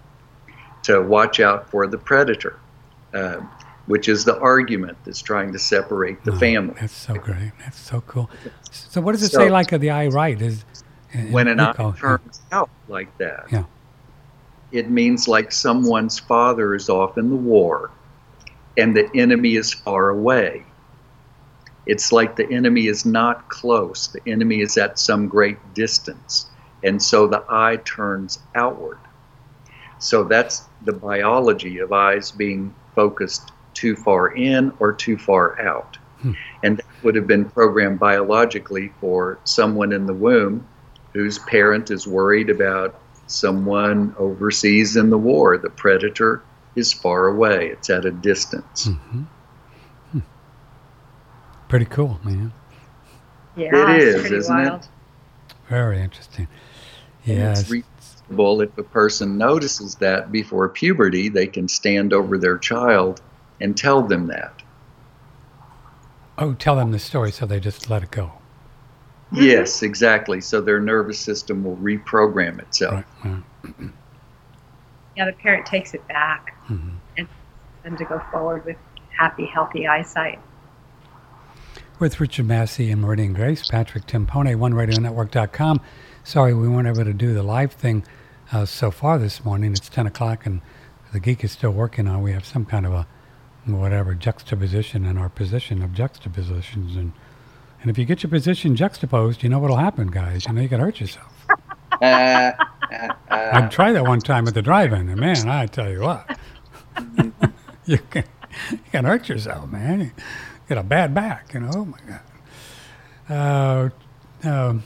S3: to watch out for the predator, uh, which is the argument that's trying to separate the
S2: oh,
S3: family.
S2: That's so great. That's so cool. So what does it
S3: so,
S2: say like of the eye right? Is
S3: when an eye turns yeah. out like that,
S2: yeah.
S3: it means like someone's father is off in the war and the enemy is far away. It's like the enemy is not close. The enemy is at some great distance. And so the eye turns outward. So that's the biology of eyes being focused too far in or too far out. Hmm. And that would have been programmed biologically for someone in the womb whose parent is worried about someone overseas in the war. The predator is far away. It's at a distance.
S2: Mm-hmm. Hmm. Pretty cool, man.
S4: Yeah,
S3: it
S4: it's
S3: is,
S4: pretty
S3: isn't
S4: wild.
S3: it?
S2: Very interesting.
S3: And
S2: yes.
S3: it's reasonable if a person notices that before puberty, they can stand over their child and tell them that.
S2: Oh, tell them the story so they just let it go.
S3: Yes, exactly. So their nervous system will reprogram itself.
S2: Right. Right.
S4: Yeah, the parent takes it back
S2: Mm-hmm.
S4: and them to go forward with happy, healthy eyesight.
S2: With Richard Massey and Meridian Grace, Patrick Timpone, one radio network dot com. Sorry we weren't able to do the live thing uh, so far this morning. It's ten o'clock and the geek is still working on. We have some kind of a whatever juxtaposition in our position of juxtapositions, and and if you get your position juxtaposed, you know what'll happen, guys. You know you can hurt yourself.
S3: Uh, uh, uh,
S2: I tried that one time at the drive-in, and man, I tell you what, you can you can hurt yourself, man. You get a bad back, you know. Oh my God. Uh, um,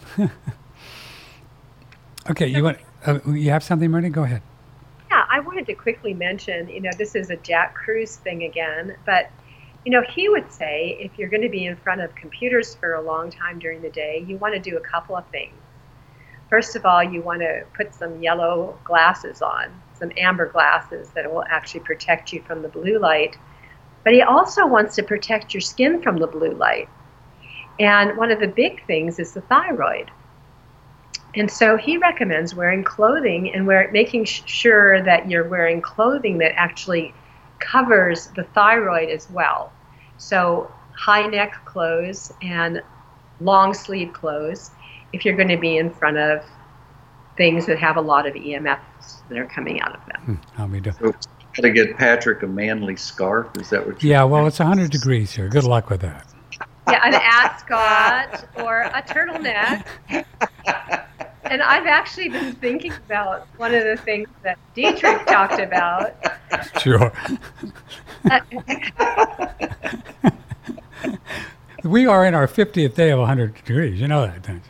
S2: okay, you want uh, you have something, Myrna? Go ahead.
S4: Yeah, I wanted to quickly mention, you know, this is a Jack Kruse thing again, but, you know, he would say if you're going to be in front of computers for a long time during the day, you want to do a couple of things. First of all, you want to put some yellow glasses on, some amber glasses that will actually protect you from the blue light. But he also wants to protect your skin from the blue light. And one of the big things is the thyroid. And so he recommends wearing clothing and wear, making sure that you're wearing clothing that actually covers the thyroid as well. So high neck clothes and long sleeve clothes if you're going to be in front of things that have a lot of E M Fs that are coming out of them.
S2: Hmm, how we do?
S3: So, got to get Patrick a manly scarf. Is that what?
S2: Yeah. Well, it's one hundred degrees here. Good luck with that.
S4: Yeah, an ascot or a turtleneck. And I've actually been thinking about one of the things that Dietrich talked about.
S2: Sure. We are in our fiftieth day of one hundred degrees. You know that, don't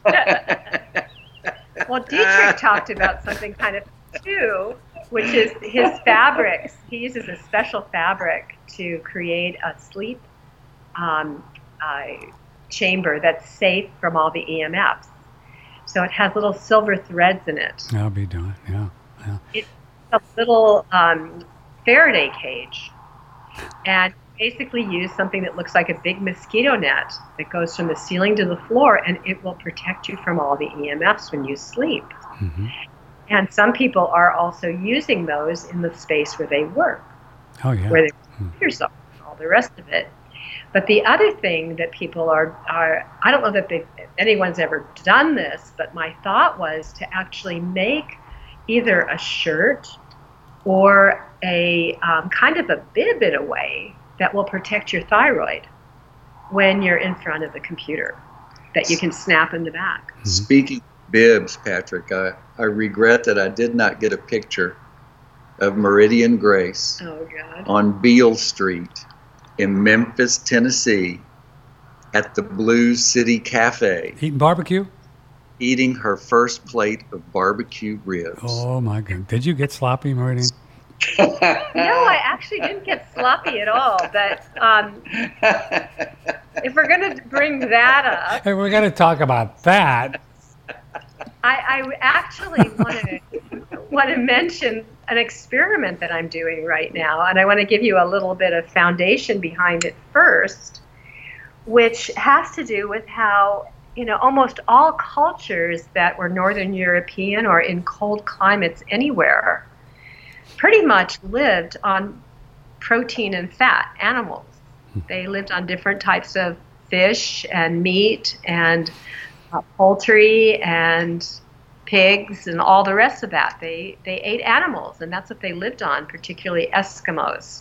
S2: you?
S4: Well, Dietrich talked about something kind of too, which is his fabrics. He uses a special fabric to create a sleep um, uh, chamber that's safe from all the E M Fs. So it has little silver threads in it.
S2: I'll be doing, yeah. yeah.
S4: It's a little um, Faraday cage. And basically use something that looks like a big mosquito net that goes from the ceiling to the floor, and it will protect you from all the E M Fs when you sleep.
S2: Mm-hmm.
S4: And some people are also using those in the space where they work,
S2: oh, yeah.
S4: where they
S2: mm.
S4: yourself and all the rest of it. But the other thing that people are, are I don't know that they've, anyone's ever done this, but my thought was to actually make either a shirt or a um, kind of a bib in a way that will protect your thyroid when you're in front of the computer, that you can snap in the back.
S3: Mm-hmm. Speaking of bibs, Patrick, I, I regret that I did not get a picture of Meridian Grace
S4: oh, God.
S3: on Beale Street in Memphis, Tennessee, at the Blues City Cafe.
S2: Eating barbecue?
S3: Eating her first plate of barbecue ribs.
S2: Oh, my God. Did you get sloppy, Meridian?
S4: No, I actually didn't get sloppy at all. But um, if we're going to bring that up...
S2: Hey, we're going to talk about that.
S4: I, I actually want to want to mention an experiment that I'm doing right now, and I want to give you a little bit of foundation behind it first, which has to do with how, you know, almost all cultures that were Northern European or in cold climates anywhere pretty much lived on protein and fat animals. They lived on different types of fish and meat and uh, poultry and pigs and all the rest of that. They they ate animals, and that's what they lived on, particularly Eskimos.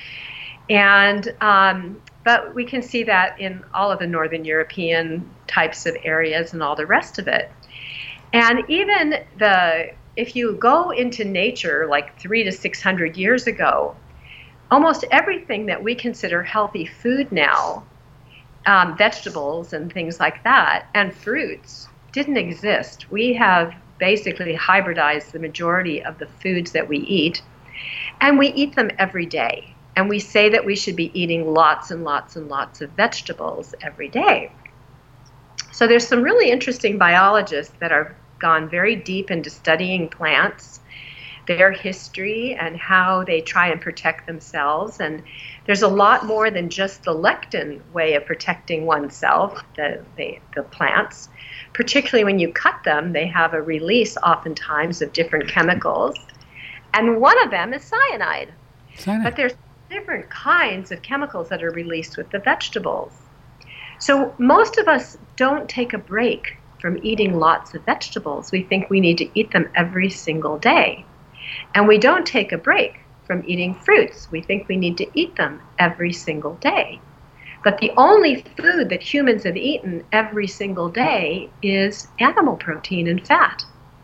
S4: And um, but we can see that in all of the Northern European types of areas and all the rest of it. And even the if you go into nature like three to six hundred years ago, almost everything that we consider healthy food now, um, vegetables and things like that, and fruits, didn't exist. We have basically hybridized the majority of the foods that we eat, and we eat them every day. And we say that we should be eating lots and lots and lots of vegetables every day. So there's some really interesting biologists that are gone very deep into studying plants, their history, and how they try and protect themselves. And there's a lot more than just the lectin way of protecting oneself, the, the, the plants. Particularly when you cut them, they have a release oftentimes of different chemicals. And one of them is cyanide.
S2: Cyanide.
S4: But there's different kinds of chemicals that are released with the vegetables. So most of us don't take a break from eating lots of vegetables. We think we need to eat them every single day. And we don't take a break from eating fruits. We think we need to eat them every single day. But the only food that humans have eaten every single day is animal protein and fat.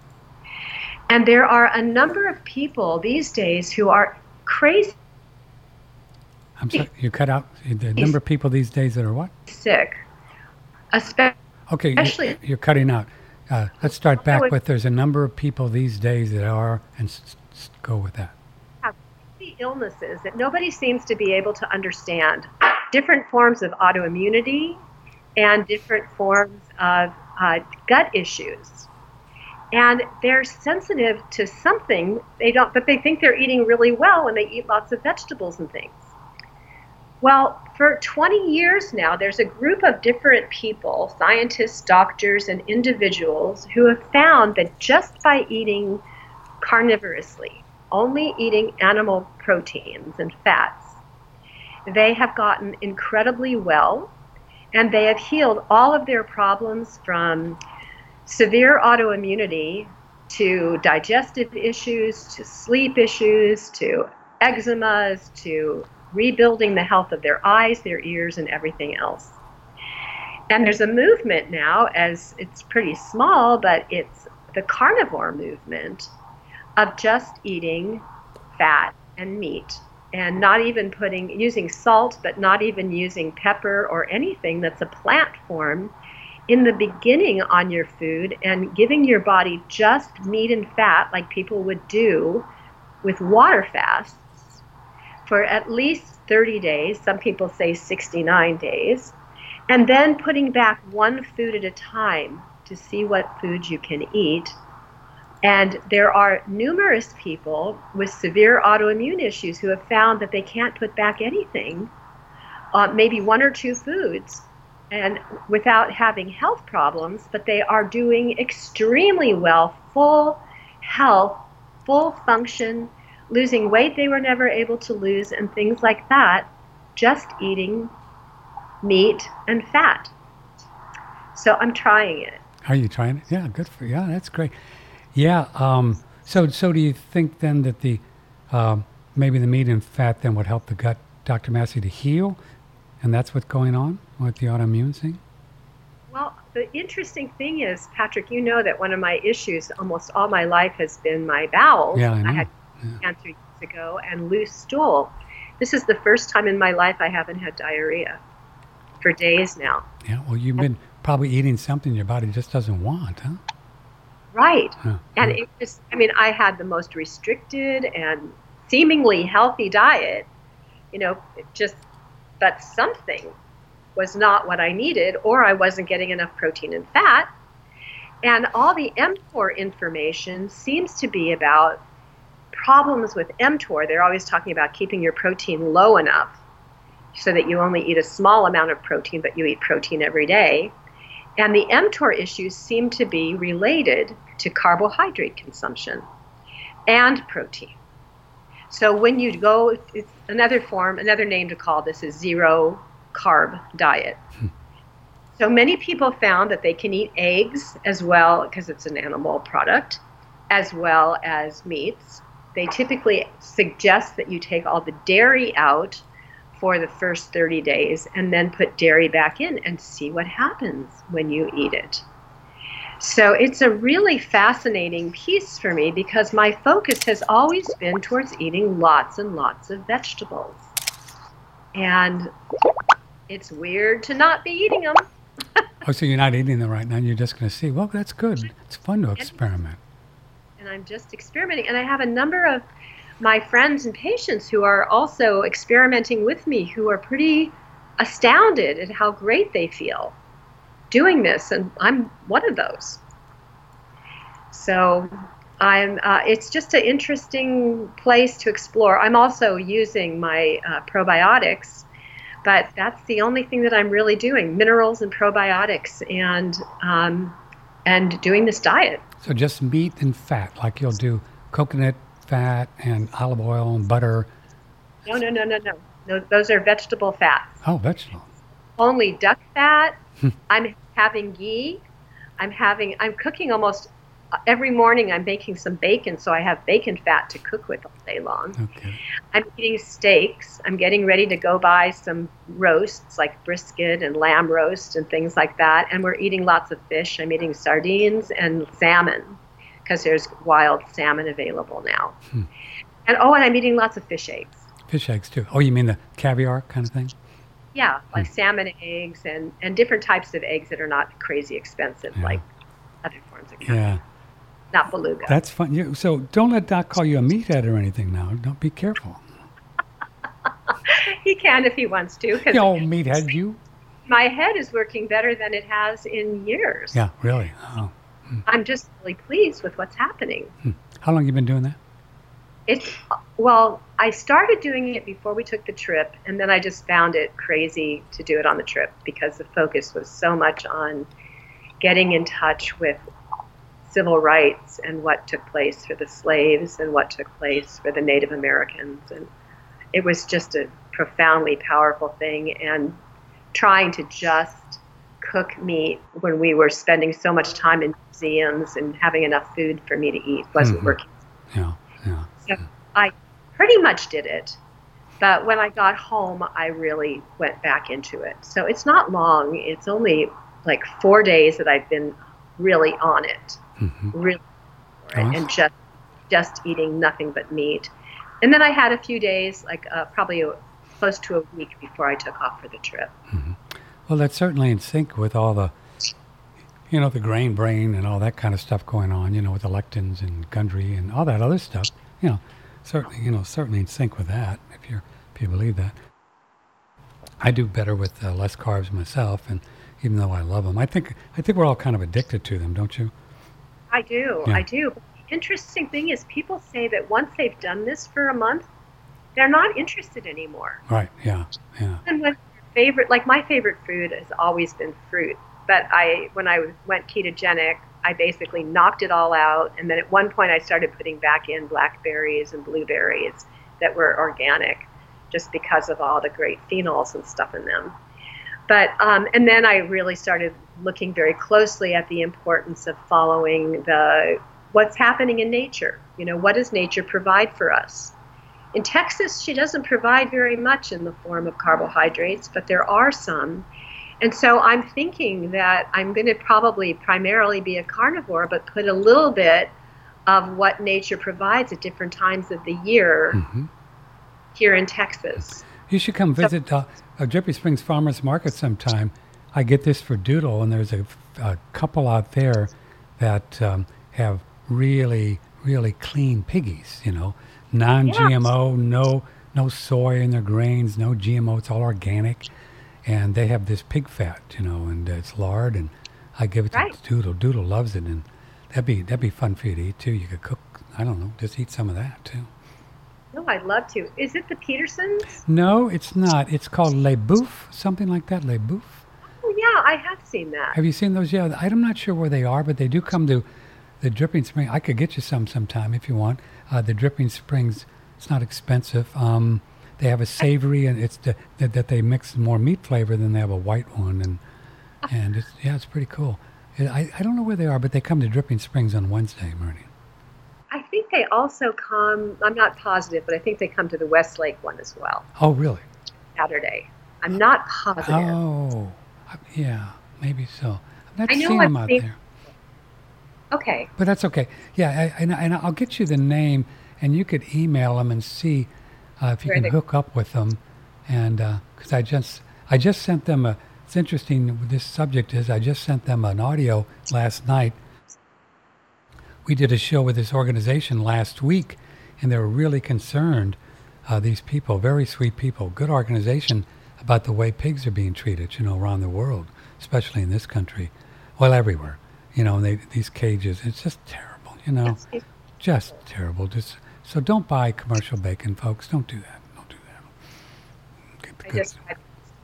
S4: And there are a number of people these days who are crazy.
S2: I'm sorry, you cut out the number of people these days that are what?
S4: Sick. Especially.
S2: Okay, you're, you're cutting out. Uh, let's start back with there's a number of people these days that are, and s- s- go with that.
S4: Have illnesses that nobody seems to be able to understand. Different forms of autoimmunity and different forms of uh, gut issues. And they're sensitive to something, they don't, but they think they're eating really well when they eat lots of vegetables and things. Well, for twenty years now, there's a group of different people, scientists, doctors, and individuals who have found that just by eating carnivorously, only eating animal proteins and fats, they have gotten incredibly well, and they have healed all of their problems from severe autoimmunity to digestive issues, to sleep issues, to eczemas, to rebuilding the health of their eyes, their ears, and everything else. And there's a movement now, as it's pretty small, but it's the carnivore movement of just eating fat and meat and not even putting, using salt, but not even using pepper or anything that's a plant form in the beginning on your food, and giving your body just meat and fat like people would do with water fasts for at least thirty days, some people say sixty-nine days, and then putting back one food at a time to see what foods you can eat. And there are numerous people with severe autoimmune issues who have found that they can't put back anything, uh, maybe one or two foods, and without having health problems, but they are doing extremely well, full health, full function, losing weight they were never able to lose, and things like that, just eating meat and fat. So I'm trying it.
S2: Are you trying it? Yeah, good for you. Yeah, that's great. Yeah. Um, so, so do you think then that the um, maybe the meat and fat then would help the gut, Doctor Massey, to heal, and that's what's going on with the autoimmune thing?
S4: Well, the interesting thing is, Patrick, you know that one of my issues almost all my life has been my bowels.
S2: Yeah, I know.
S4: I had
S2: yeah.
S4: cancer years ago and loose stool. This is the first time in my life I haven't had diarrhea for days now.
S2: Yeah. Well, you've been probably eating something your body just doesn't want, huh?
S4: Right.
S2: Huh.
S4: And
S2: Huh.
S4: it just, I mean, I had the most restricted and seemingly healthy diet, you know, it just, but something was not what I needed, or I wasn't getting enough protein and fat. And all the mTOR information seems to be about problems with mTOR. They're always talking about keeping your protein low enough so that you only eat a small amount of protein, but you eat protein every day. And the mTOR issues seem to be related to carbohydrate consumption and protein. So when you go, it's another form, another name to call this is zero carb diet. Hmm. So many people found that they can eat eggs as well, because it's an animal product, as well as meats. They typically suggest that you take all the dairy out for the first thirty days and then put dairy back in and see what happens when you eat it. So it's a really fascinating piece for me, because my focus has always been towards eating lots and lots of vegetables. And it's weird to not be eating them.
S2: Oh, so you're not eating them right now. You're just going to see. Well, that's good. It's fun to experiment.
S4: And I'm just experimenting. And I have a number of my friends and patients who are also experimenting with me, who are pretty astounded at how great they feel doing this. And I'm one of those. So I'm. Uh, it's just an interesting place to explore. I'm also using my uh, probiotics, but that's the only thing that I'm really doing, minerals and probiotics, and um, and doing this diet.
S2: So just meat and fat, like you'll do coconut fat and olive oil and butter.
S4: No, no, no, no, no. no those are vegetable fats.
S2: Oh, vegetable.
S4: Only duck fat. I'm having ghee. I'm having. I'm cooking almost every morning. I'm making some bacon, so I have bacon fat to cook with all day long.
S2: Okay.
S4: I'm eating steaks. I'm getting ready to go buy some roasts, like brisket and lamb roast and things like that. And we're eating lots of fish. I'm eating sardines and salmon, because there's wild salmon available now. Hmm. And oh, and I'm eating lots of fish eggs.
S2: Fish eggs too. Oh, you mean the caviar kind of thing?
S4: Yeah, like
S2: hmm.
S4: salmon eggs and, and different types of eggs that are not crazy expensive,
S2: yeah.
S4: like other forms of caviar.
S2: Yeah.
S4: Not beluga.
S2: That's fun. You, so don't let Doc call you a meathead or anything now. Don't be careful.
S4: He can if he wants to.
S2: You old meathead, you.
S4: My head is working better than it has in years.
S2: Yeah, really. Oh.
S4: I'm just really pleased with what's happening.
S2: Hmm. How long have you been doing that?
S4: It's, well, I started doing it before we took the trip, and then I just found it crazy to do it on the trip because the focus was so much on getting in touch with civil rights and what took place for the slaves and what took place for the Native Americans. And it was just a profoundly powerful thing. And trying to just cook meat when we were spending so much time in museums and having enough food for me to eat wasn't
S2: Mhm.
S4: working.
S2: Yeah, yeah.
S4: So I pretty much did it. But when I got home, I really went back into it. So it's not long. It's only like four days that I've been really on it,
S2: Mhm.
S4: really for it,
S2: Nice.
S4: and just just eating nothing but meat. And then I had a few days, like uh, probably a, close to a week before I took off for the trip.
S2: Well, that's certainly in sync with all the, you know, the grain brain and all that kind of stuff going on, you know, with the lectins and Gundry and all that other stuff. You know, certainly, you know, certainly in sync with that, if you're, if you believe that. I do better with uh, less carbs myself, and even though I love them, I think, I think we're all kind of addicted to them, don't you?
S4: I do,
S2: Yeah.
S4: I do. But the interesting thing is people say that once they've done this for a month, they're not interested anymore.
S2: Right, yeah, yeah.
S4: And when favorite, like my favorite food has always been fruit. But I, when I went ketogenic, I basically knocked it all out. And then at one point I started putting back in blackberries and blueberries that were organic just because of all the great phenols and stuff in them. But, um, and then I really started looking very closely at the importance of following the, what's happening in nature. You know, what does nature provide for us? In Texas, she doesn't provide very much in the form of carbohydrates, but there are some. And so I'm thinking that I'm going to probably primarily be a carnivore, but put a little bit of what nature provides at different times of the year
S2: Mhm.
S4: here in Texas.
S2: You should come visit uh, uh, Dripping Springs Farmers Market sometime. I get this for Doodle, and there's a, a couple out there that um, have really, really clean piggies, you know, non-G M O, no no soy in their grains, no G M O, it's all organic. And they have this pig fat, you know, and uh, it's lard, and I give it
S4: Right.
S2: to Doodle. Doodle loves it, and that'd be that'd be fun for you to eat too. You could cook, I don't know, just eat some of that too.
S4: No, I'd love to. Is it the Petersons?
S2: No, it's not. It's called Le Bouffe, something like that, Le Bouffe.
S4: Oh, yeah, I have seen that.
S2: Have you seen those? Yeah, I'm not sure where they are, but they do come to the Dripping Spring. I could get you some sometime if you want. Uh, the Dripping Springs, it's not expensive. Um, they have a savory, and it's the, that that they mix more meat flavor than they have a white one, and and it's, yeah, it's pretty cool. I, I don't know where they are, but they come to Dripping Springs on Wednesday, Myrnie.
S4: I think they also come, I'm not positive, but I think they come to the Westlake one as well,
S2: Oh, really?
S4: Saturday. I'm not positive.
S2: Oh, uh, yeah, maybe so. I've not
S4: I know
S2: seen
S4: I've
S2: them out
S4: seen-
S2: there.
S4: Okay.
S2: But that's okay. Yeah, I, and, and I'll get you the name, and you could email them and see uh, if you
S4: Where
S2: can
S4: they-
S2: hook up with them. And because I just I just sent them a. It's interesting. This subject is I just sent them an audio last night. We did a show with this organization last week, and they were really concerned. Uh, these people, very sweet people, good organization, about the way pigs are being treated. You know, around the world, especially in this country, well, everywhere. You know, they, these cages, it's just terrible, you know,
S4: It's- it's-
S2: just terrible. Just so don't buy commercial bacon, folks. Don't do that. Don't do that. Get the
S4: I
S2: good
S4: just,
S2: stuff.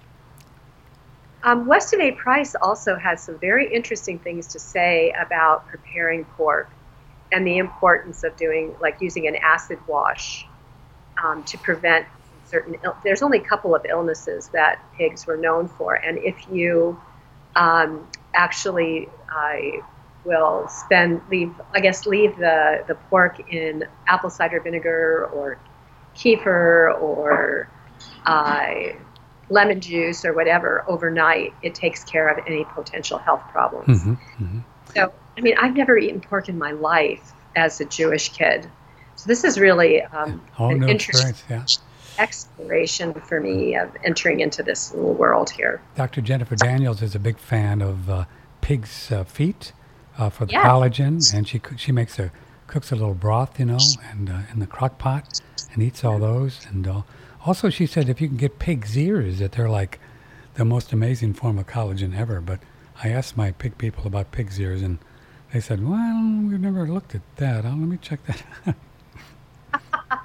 S4: um, Weston A. Price also has some very interesting things to say about preparing pork and the importance of doing, like using an acid wash um, to prevent certain, Ill- there's only a couple of illnesses that pigs were known for. And if you um, actually uh, will spend, leave, I guess, leave the, the pork in apple cider vinegar or kefir or uh, lemon juice or whatever overnight, it takes care of any potential health problems.
S2: Mhm, mhm.
S4: So, I mean, I've never eaten pork in my life as a Jewish kid. So this is really um,
S2: Whole
S4: an
S2: new
S4: interesting
S2: experience, yeah.
S4: exploration for me of entering into this little world here.
S2: Doctor Jennifer Daniels is a big fan of uh, pig's uh, feet uh, for the
S4: Yes.
S2: collagen, and she coo- she makes a cooks a little broth, you know, and uh, in the crock pot, and eats all those. And uh, also, she said if you can get pig's ears, that they're like the most amazing form of collagen ever. But I asked my pig people about pig's ears, and they said, "Well, we've never looked at that. Oh, let me check that."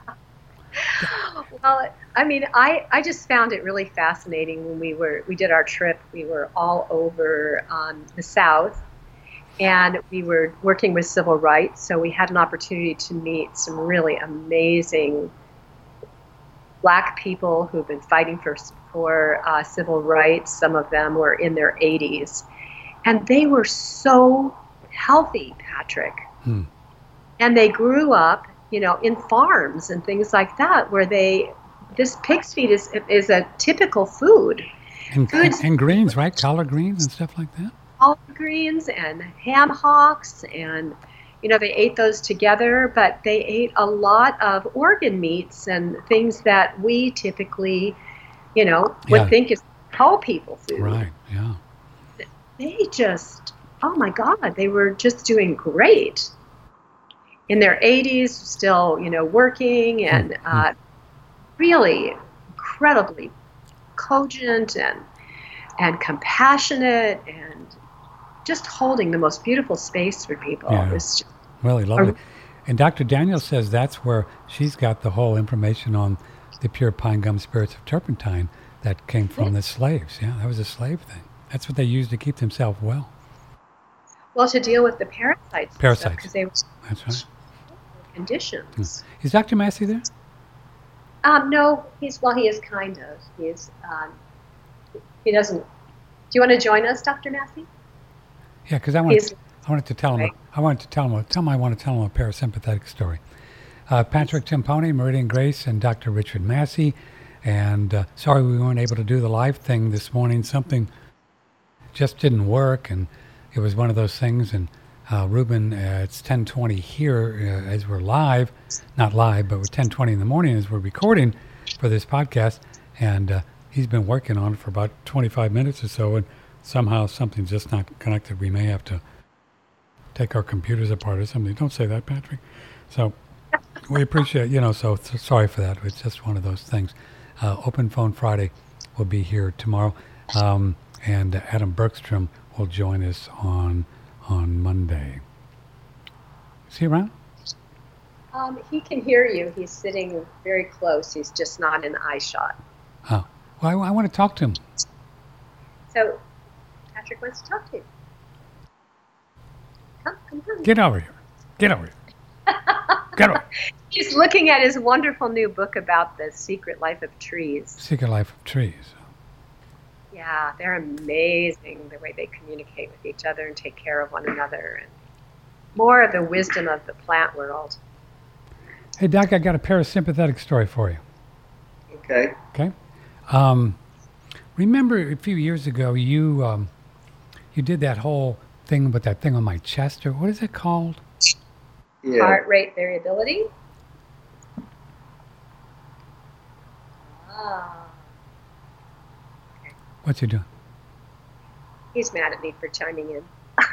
S4: Well, I mean, I, I just found it really fascinating when we were we did our trip. We were all over um, the South, and we were working with civil rights. So we had an opportunity to meet some really amazing Black people who've been fighting for for uh, civil rights. Some of them were in their eighties, and they were so healthy, Patrick. Hmm. And they grew up, you know, in farms and things like that, where they, this pig's feet is is a typical food.
S2: And, and, and greens, right? Collard greens and stuff like that?
S4: Collard greens and ham hocks, and, you know, they ate those together, but they ate a lot of organ meats and things that we typically, you know, would
S2: Yeah.
S4: think is whole people food.
S2: Right, yeah.
S4: They just, oh my God, they were just doing great. In their eighties, still, you know, working and
S2: Mm-hmm.
S4: uh, really incredibly cogent and and compassionate and just holding the most beautiful space for people.
S2: Yeah.
S4: It was just,
S2: Really lovely. And Doctor Daniel says that's where she's got the whole information on the pure pine gum spirits of turpentine that came from the slaves. Yeah, that was a slave thing. That's what they used to keep themselves well.
S4: well, to deal with the parasites.
S2: Parasites.
S4: Because they were
S2: That's right.
S4: conditions.
S2: Is Doctor Massey there?
S4: Um, no, he's, well, he is kind of. He is, um, he doesn't, do you want to join us, Doctor Massey?
S2: Yeah, because I wanted,
S4: He's-
S2: I wanted to tell him.
S4: Right.
S2: I wanted to tell him. Tell him I want to tell him a parasympathetic story. Uh, Patrick Timpone, Meridian Grace, and Doctor Richard Massey. And uh, sorry we weren't able to do the live thing this morning. Something just didn't work, and it was one of those things. And uh, Ruben, uh, it's ten twenty here uh, as we're live, not live, but we're ten twenty in the morning as we're recording for this podcast. And uh, he's been working on it for about twenty-five minutes or so, and somehow something's just not connected. We may have to take our computers apart or something. Don't say that, Patrick. So we appreciate, you know, so, so sorry for that. It's just one of those things. Uh, Open Phone Friday will be here tomorrow. Um, and Adam Bergstrom will join us on on Monday. Is he around?
S4: Um, he can hear you. He's sitting very close. He's just not in eye shot.
S2: Oh, well, I, I want to talk to him.
S4: So, Patrick wants to talk to you. Come, come, come.
S2: Get over here. Get over here. Get over.
S4: He's looking at his wonderful new book about the secret life of trees.
S2: Secret Life of Trees.
S4: Yeah, they're amazing the way they communicate with each other and take care of one another, and more of the wisdom of the plant world.
S2: Hey, Doc, I got a parasympathetic story for you.
S3: Okay.
S2: Okay. Um, remember a few years ago, you um, you did that whole thing with that thing on my chest, or what is it called?
S3: Yeah.
S4: Heart rate variability. Ah,
S2: What's he doing?
S4: he's mad at me for chiming in.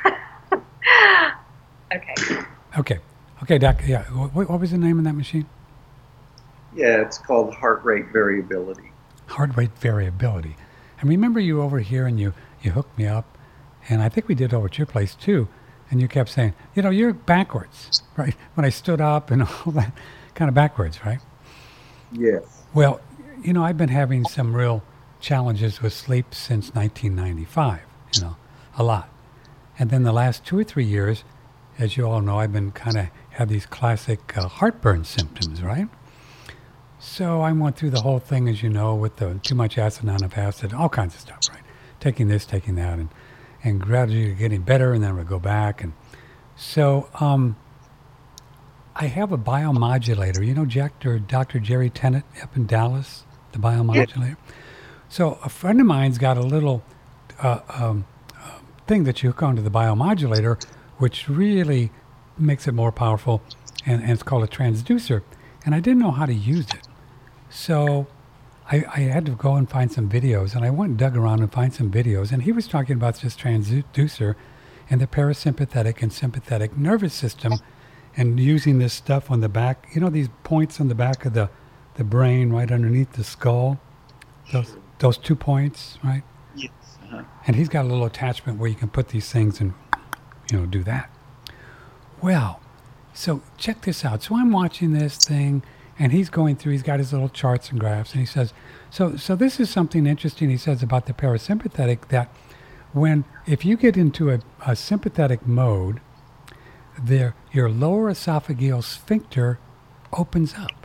S4: Okay.
S2: Okay. Okay, Doc. Yeah. What, what was the name of that machine?
S3: Yeah, it's called heart rate variability.
S2: Heart rate variability. And remember you over here and you, you hooked me up, and I think we did over at your place too, and you kept saying, you know, you're backwards, right? When I stood up and all that, kind of backwards, right?
S3: Yes.
S2: Well, you know, I've been having some real challenges with sleep since nineteen ninety-five, you know, a lot. And then the last two or three years, as you all know, I've been kind of have these classic uh, heartburn symptoms, right? So I went through the whole thing, as you know, with the too much acid, not enough acid, all kinds of stuff, right? Taking this, taking that, and, and gradually getting better, and then we go back. And so um, I have a biomodulator. You know Doctor Doctor Jerry Tennant up in Dallas, the biomodulator? So a friend of mine's got a little uh, um, uh, thing that you hook onto the biomodulator, which really makes it more powerful, and, and it's called a transducer. And I didn't know how to use it. So I, I had to go and find some videos, and I went and dug around and find some videos, and he was talking about this transducer and the parasympathetic and sympathetic nervous system, and using this stuff on the back, you know, these points on the back of the, the brain right underneath the skull, those, those two points, right?
S3: Yes. Uh-huh.
S2: And he's got a little attachment where you can put these things and, you know, do that. Well, so check this out. So I'm watching this thing, and he's going through, he's got his little charts and graphs, and he says, so so this is something interesting, he says, about the parasympathetic, that when, if you get into a, a sympathetic mode, there, your lower esophageal sphincter opens up.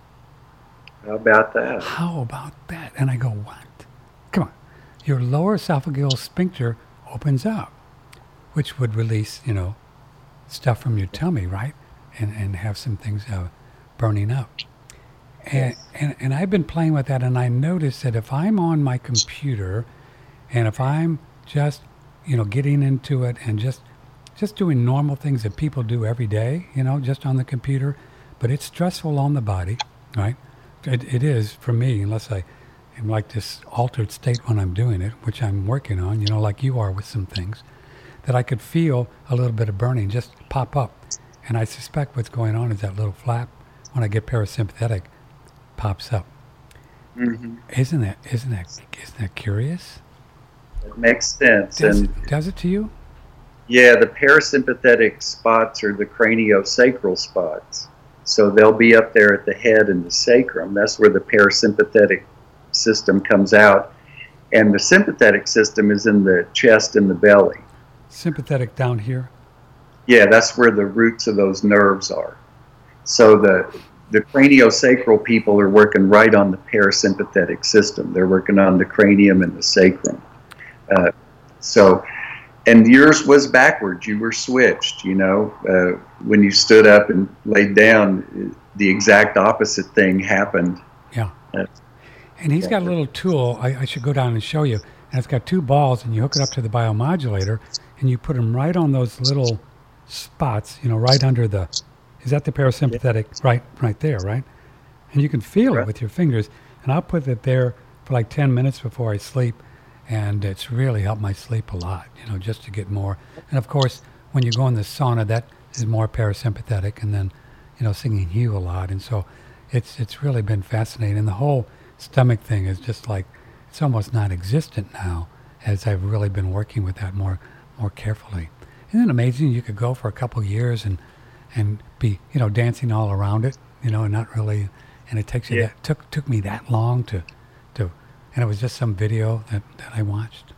S3: How about that?
S2: How about that? And I go, what? Come on. Your lower esophageal sphincter opens up, which would release, you know, stuff from your tummy, right? And and have some things uh, burning up. And,
S3: Yes.
S2: and and I've been playing with that, and I noticed that if I'm on my computer, and if I'm just, you know, getting into it and just just doing normal things that people do every day, you know, just on the computer, but it's stressful on the body, right? It, it is for me, unless I am like this altered state when I'm doing it, which I'm working on, you know, like you are with some things, that I could feel a little bit of burning just pop up. And I suspect what's going on is that little flap, when I get parasympathetic, pops up.
S3: Mm-hmm.
S2: Isn't that, isn't that, isn't that curious?
S3: It makes sense.
S2: Does,
S3: and
S2: it, does it to you?
S3: yeah, the parasympathetic spots are the craniosacral spots. So they'll be up there at the head and the sacrum. That's where the parasympathetic system comes out. And the sympathetic system is in the chest and the belly.
S2: Sympathetic down here?
S3: Yeah, that's where the roots of those nerves are. So the the craniosacral people are working right on the parasympathetic system. They're working on the cranium and the sacrum. Uh, so, and yours was backwards. You were switched, you know. Uh, when you stood up and laid down, the exact opposite thing happened.
S2: Yeah.
S3: Uh,
S2: And he's got a little tool, I, I should go down and show you. And it's got two balls, and you hook it up to the biomodulator, and you put them right on those little spots, you know, right under the, is that the parasympathetic? Yeah. Right, right there, right? And you can feel right. it with your fingers. And I'll put it there for like ten minutes before I sleep, and it's really helped my sleep a lot, you know, just to get more. And of course, when you go in the sauna, that is more parasympathetic, and then, you know, singing Hugh a lot. And so it's it's really been fascinating. And the whole stomach thing is just like, it's almost non-existent now, as I've really been working with that more more carefully. Isn't it amazing? You could go for a couple of years and and be, you know, dancing all around it, you know, and not really, and it takes you
S3: yeah.
S2: that took took me that long to to and it was just some video that, that I watched.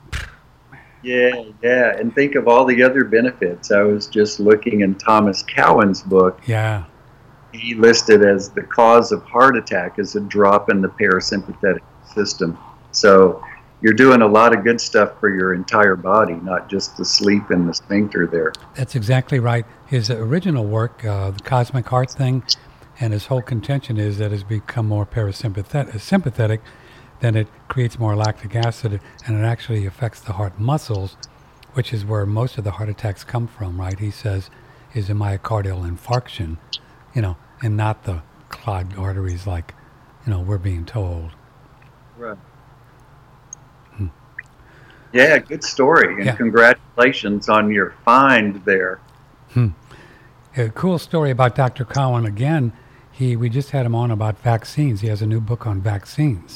S3: Yeah, yeah, and think of all the other benefits. I was just looking in Thomas Cowan's book.
S2: Yeah.
S3: He listed as the cause of heart attack is a drop in the parasympathetic system. So you're doing a lot of good stuff for your entire body, not just the sleep and the sphincter there.
S2: That's exactly right. His original work, uh, the Cosmic Heart thing, and his whole contention is that it's become more parasympathetic, sympathetic, then it creates more lactic acid, and it actually affects the heart muscles, which is where most of the heart attacks come from, right? He says is a myocardial infarction, you know, and not the clogged arteries like, you know, we're being told.
S3: Right. Hmm. Yeah, good story, and
S2: yeah.
S3: congratulations on your find there.
S2: Hmm. A cool story about Doctor Cowan. Again, he we just had him on about vaccines. He has a new book on vaccines.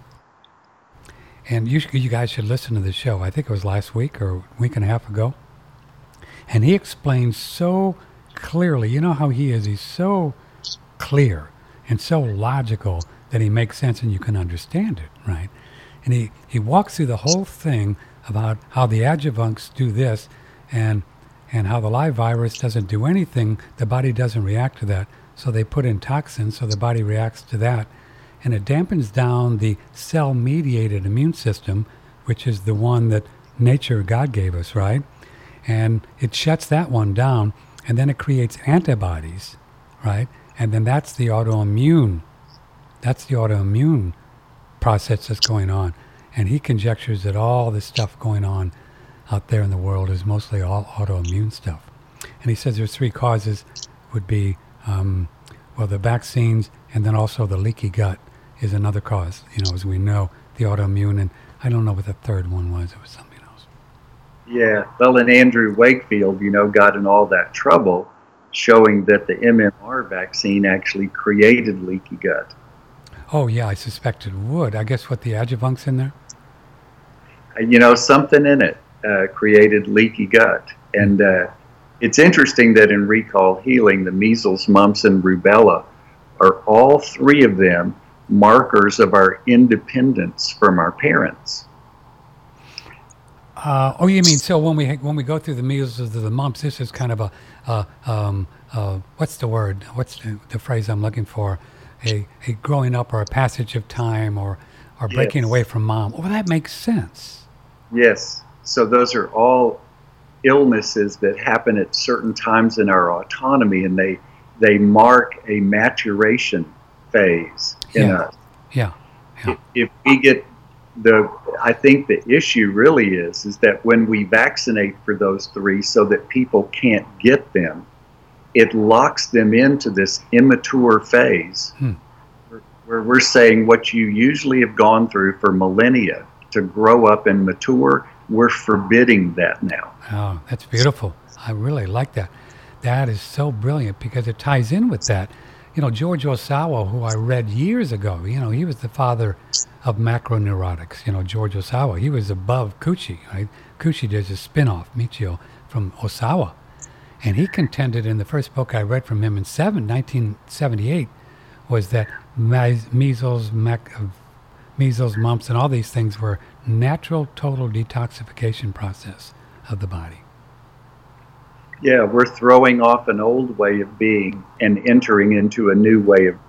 S2: And you, you guys should listen to the show. I think it was last week or a week and a half ago. And he explains so clearly, you know how he is, he's so clear and so logical that he makes sense and you can understand it, right? And he, he walks through the whole thing about how the adjuvants do this and and how the live virus doesn't do anything, the body doesn't react to that. So they put in toxins so the body reacts to that. And it dampens down the cell-mediated immune system, which is the one that nature, God gave us, right? And it shuts that one down, and then it creates antibodies, right? And then that's the autoimmune, that's the autoimmune process that's going on. And he conjectures that all this stuff going on out there in the world is mostly all autoimmune stuff. And he says there's three causes would be, um, well, the vaccines, and then also the leaky gut is another cause, you know, as we know, the autoimmune, and I don't know what the third one was. It was something else.
S3: Yeah, well, and Andrew Wakefield, you know, got in all that trouble showing that the M M R vaccine actually created leaky gut.
S2: Oh, yeah, I suspect it would. I guess what, the adjuvant's in there?
S3: Uh, you know, something in it uh, created leaky gut. And uh, it's interesting that in recall healing, the measles, mumps, and rubella are all three of them markers of our independence from our parents.
S2: Uh, oh, you mean so when we when we go through the measles or the mumps, this is kind of a uh, um, uh, what's the word? What's the, the phrase I'm looking for? A, a growing up or a passage of time or or breaking
S3: Yes.
S2: away from mom. Oh, that makes sense.
S3: Yes. So those are all illnesses that happen at certain times in our autonomy, and they they mark a maturation phase in
S2: Yeah.
S3: us.
S2: Yeah. Yeah.
S3: If we get the, I think the issue really is is that when we vaccinate for those three so that people can't get them, it locks them into this immature phase
S2: Hmm.
S3: where, where we're saying what you usually have gone through for millennia to grow up and mature, we're forbidding that now.
S2: Oh, that's beautiful. I really like that. That is so brilliant because it ties in with that. You know, George Osawa, who I read years ago, you know, he was the father of macroneurotics. You know, George Osawa, he was above Kuchi, right? Kuchi does a spin-off, Michio, from Osawa. And he contended in the first book I read from him in seven, nineteen seventy-eight was that mes- measles, mac, uh, measles, mumps, and all these things were natural total detoxification process of the body.
S3: Yeah, we're throwing off an old way of being and entering into a new way of.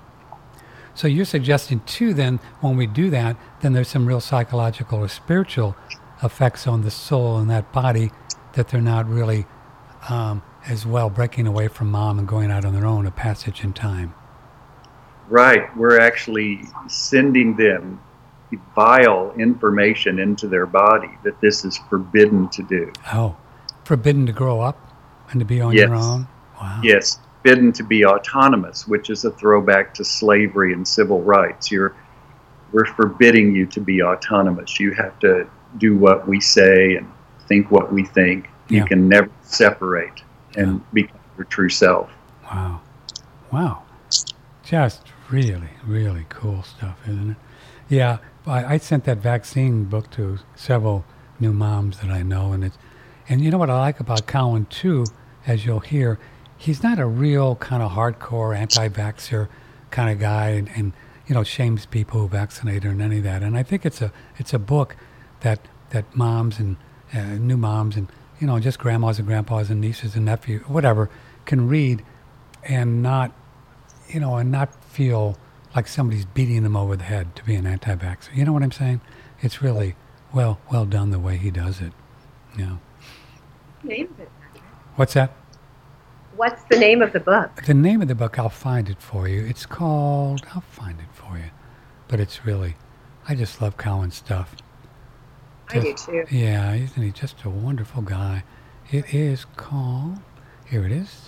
S2: So you're suggesting too then when we do that, then there's some real psychological or spiritual effects on the soul and that body that they're not really um, as well breaking away from mom and going out on their own, a passage in time.
S3: Right, we're actually sending them vile information into their body that this is forbidden to do.
S2: Oh, forbidden to grow up and to be on
S3: Yes.
S2: your own? Wow.
S3: Yes, forbidden to be autonomous, which is a throwback to slavery and civil rights. You're, we're forbidding you to be autonomous. You have to do what we say and think what we think. You
S2: Yeah.
S3: can never separate and become your true self.
S2: Wow. Wow. Just really, really cool stuff, isn't it? Yeah, I, I sent that vaccine book to several new moms that I know, and it's, and you know what I like about Cowan too, as you'll hear, he's not a real kind of hardcore anti-vaxxer kind of guy, and, and you know shames people who vaccinate or any of that. And I think it's a it's a book that that moms and uh, new moms and you know just grandmas and grandpas and nieces and nephews, whatever, can read and not you know and not feel like somebody's beating them over the head to be an anti-vaxxer. You know what I'm saying? It's really well well done the way he does it. Yeah.
S4: Name of it.
S2: What's that?
S4: What's the name of the book?
S2: The name of the book, I'll find it for you. It's called, I'll find it for you. But it's really, I just love Cowan's stuff.
S4: I do too.
S2: Yeah, isn't he just a wonderful guy? It is called, here it is.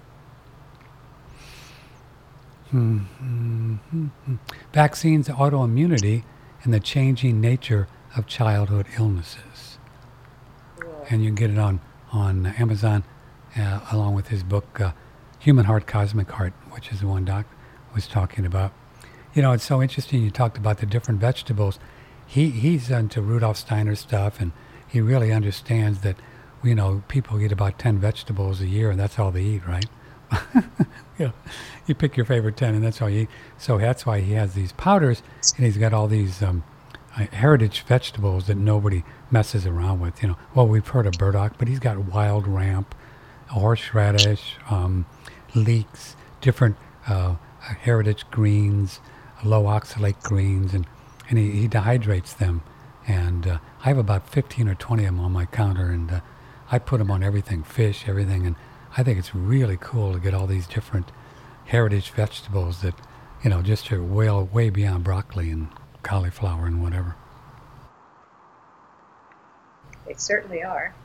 S2: Mm-hmm. Vaccines, Autoimmunity, and the Changing Nature of Childhood Illnesses.
S4: Cool.
S2: And you can get it on, on Amazon. Uh, along with his book, uh, Human Heart, Cosmic Heart, which is the one Doc was talking about. You know, it's so interesting you talked about the different vegetables. He He's into Rudolf Steiner stuff, and he really understands that, you know, people eat about ten vegetables a year, and that's all they eat, right? you know, you pick your favorite ten, and that's all you eat. So that's why he has these powders, and he's got all these um, uh, heritage vegetables that nobody messes around with. You know, well, we've heard of burdock, but he's got wild ramp, horseradish, um, leeks, different uh, heritage greens, low oxalate greens, and, and he, he dehydrates them. And uh, I have about fifteen or twenty of them on my counter, and uh, I put them on everything, fish, everything. And I think it's really cool to get all these different heritage vegetables that, you know, just are way, way beyond broccoli and cauliflower and whatever.
S4: They certainly are.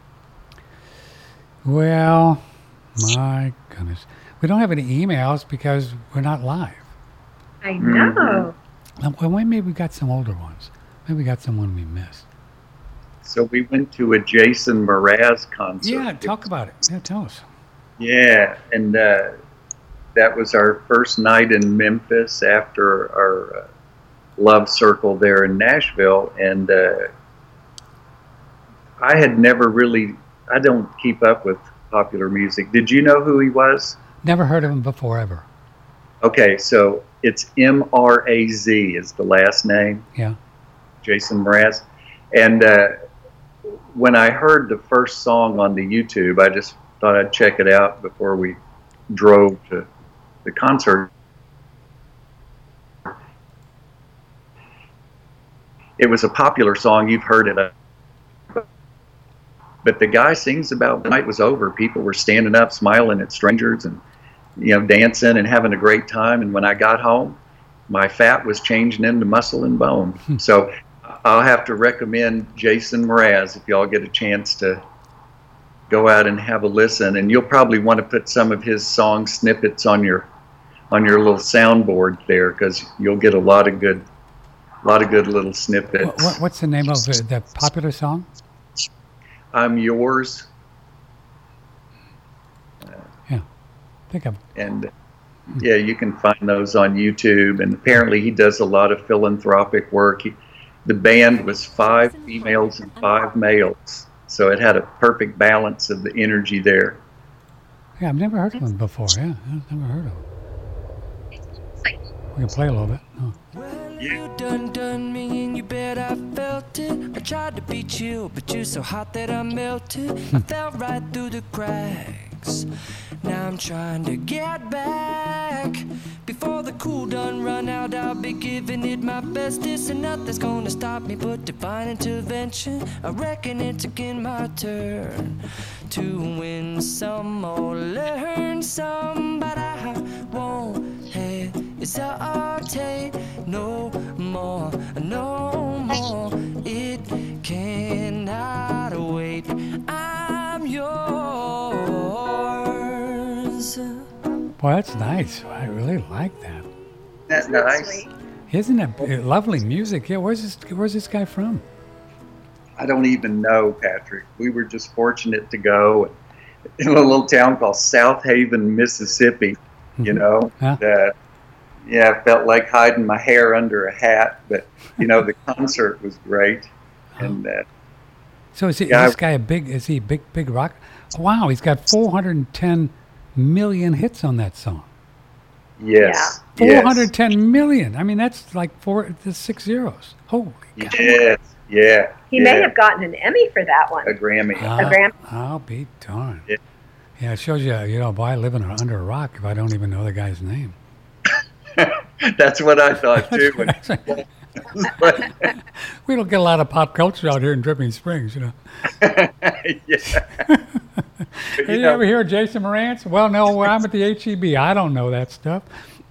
S2: Well, my goodness. We don't have any emails because we're not live.
S4: I know.
S2: Um, Well, maybe we got some older ones. Maybe we got someone we missed.
S3: So we went to a Jason Mraz concert.
S2: Yeah, talk about it. Yeah, tell us.
S3: Yeah, and uh, that was our first night in Memphis after our uh, love circle there in Nashville. And uh, I had never really, I don't keep up with popular music. Did you know who he was?
S2: Never heard of him before, ever.
S3: Okay, so it's M R A Z is the last name.
S2: Yeah.
S3: Jason Mraz. And uh, when I heard the first song on the YouTube, I just thought I'd check it out before we drove to the concert. It was a popular song. You've heard it. But the guy sings about the night was over. People were standing up, smiling at strangers and, you know, dancing and having a great time. And when I got home, my fat was changing into muscle and bone. Hmm. So I'll have to recommend Jason Mraz if y'all get a chance to go out and have a listen. And you'll probably want to put some of his song snippets on your on your little soundboard there, because you'll get a lot of good, a lot of good little snippets.
S2: What, what, what's the name of the, the popular song?
S3: I'm Yours.
S2: Uh, yeah, I think I'm.
S3: And yeah, you can find those on YouTube. And apparently, he does a lot of philanthropic work. He, the band was five females and five males, so it had a perfect balance of the energy there.
S2: Yeah, I've never heard of him before. Yeah, I've never heard of him. We can play a little bit. Oh.
S8: Well, you done done me and you bet I felt it. I tried to be chill, but you're so hot that I melted. I fell right through the cracks. Now I'm trying to get back. Before the cool done run out, I'll be giving it my bestest, and nothing's gonna stop me but divine intervention. I reckon it's again my turn to win some or learn some, but I won't hesitate no more, no more. It cannot wait. I'm yours.
S2: Boy, that's nice. I really like that.
S3: That's nice.
S2: Isn't it lovely music? Yeah, where's this? Where's this guy from?
S3: I don't even know, Patrick. We were just fortunate to go in a little town called South Haven, Mississippi. You know,
S2: huh?
S3: uh, yeah, I felt like hiding my hair under a hat, but you know, the concert was great. And uh,
S2: so is, he,
S3: yeah,
S2: is this guy a big? Is he a big, big rock? Wow, he's got four hundred ten million hits on that song.
S3: Yes,
S2: four hundred ten yes. million. I mean, that's like four, the six zeros. Holy
S3: yes, God. yeah.
S4: He
S3: yeah.
S4: may have gotten an Emmy for that one.
S3: A Grammy.
S2: Uh,
S4: a Grammy.
S2: I'll be darned.
S3: Yeah.
S2: yeah, it shows you, you know, why I live in, under a rock if I don't even know the guy's name.
S3: That's what I thought too. When,
S2: we don't get a lot of pop culture out here in Dripping Springs, you know.
S3: yeah.
S2: Did you, you know, ever hear of Jason Mraz? Well, no, I'm at the H E B. I don't know that stuff.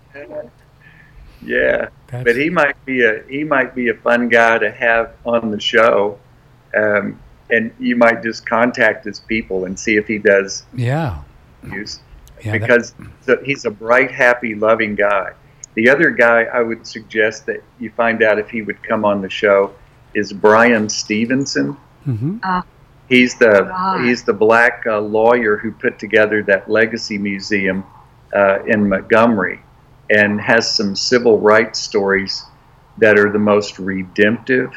S3: Yeah,
S2: That's,
S3: but he might be a he might be a fun guy to have on the show, um, and you might just contact his people and see if he does.
S2: Yeah.
S3: Use
S2: yeah
S3: because that, he's a bright, happy, loving guy. The other guy I would suggest that you find out if he would come on the show is Brian Stevenson.
S2: Mm-hmm.
S4: Uh,
S3: he's the
S4: God.
S3: he's the black uh, lawyer who put together that Legacy Museum uh, in Montgomery, and has some civil rights stories that are the most redemptive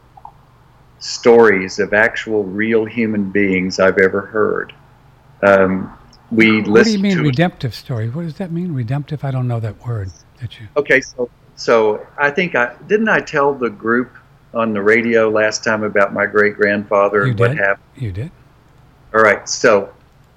S3: stories of actual real human beings I've ever heard. Um, we
S2: what do you mean
S3: to
S2: redemptive story? What does that mean, redemptive? I don't know that word. That you.
S3: Okay, so so I think I didn't I tell the group on the radio last time about my great grandfather
S2: You
S3: and
S2: did?
S3: what happened.
S2: You did.
S3: All right, so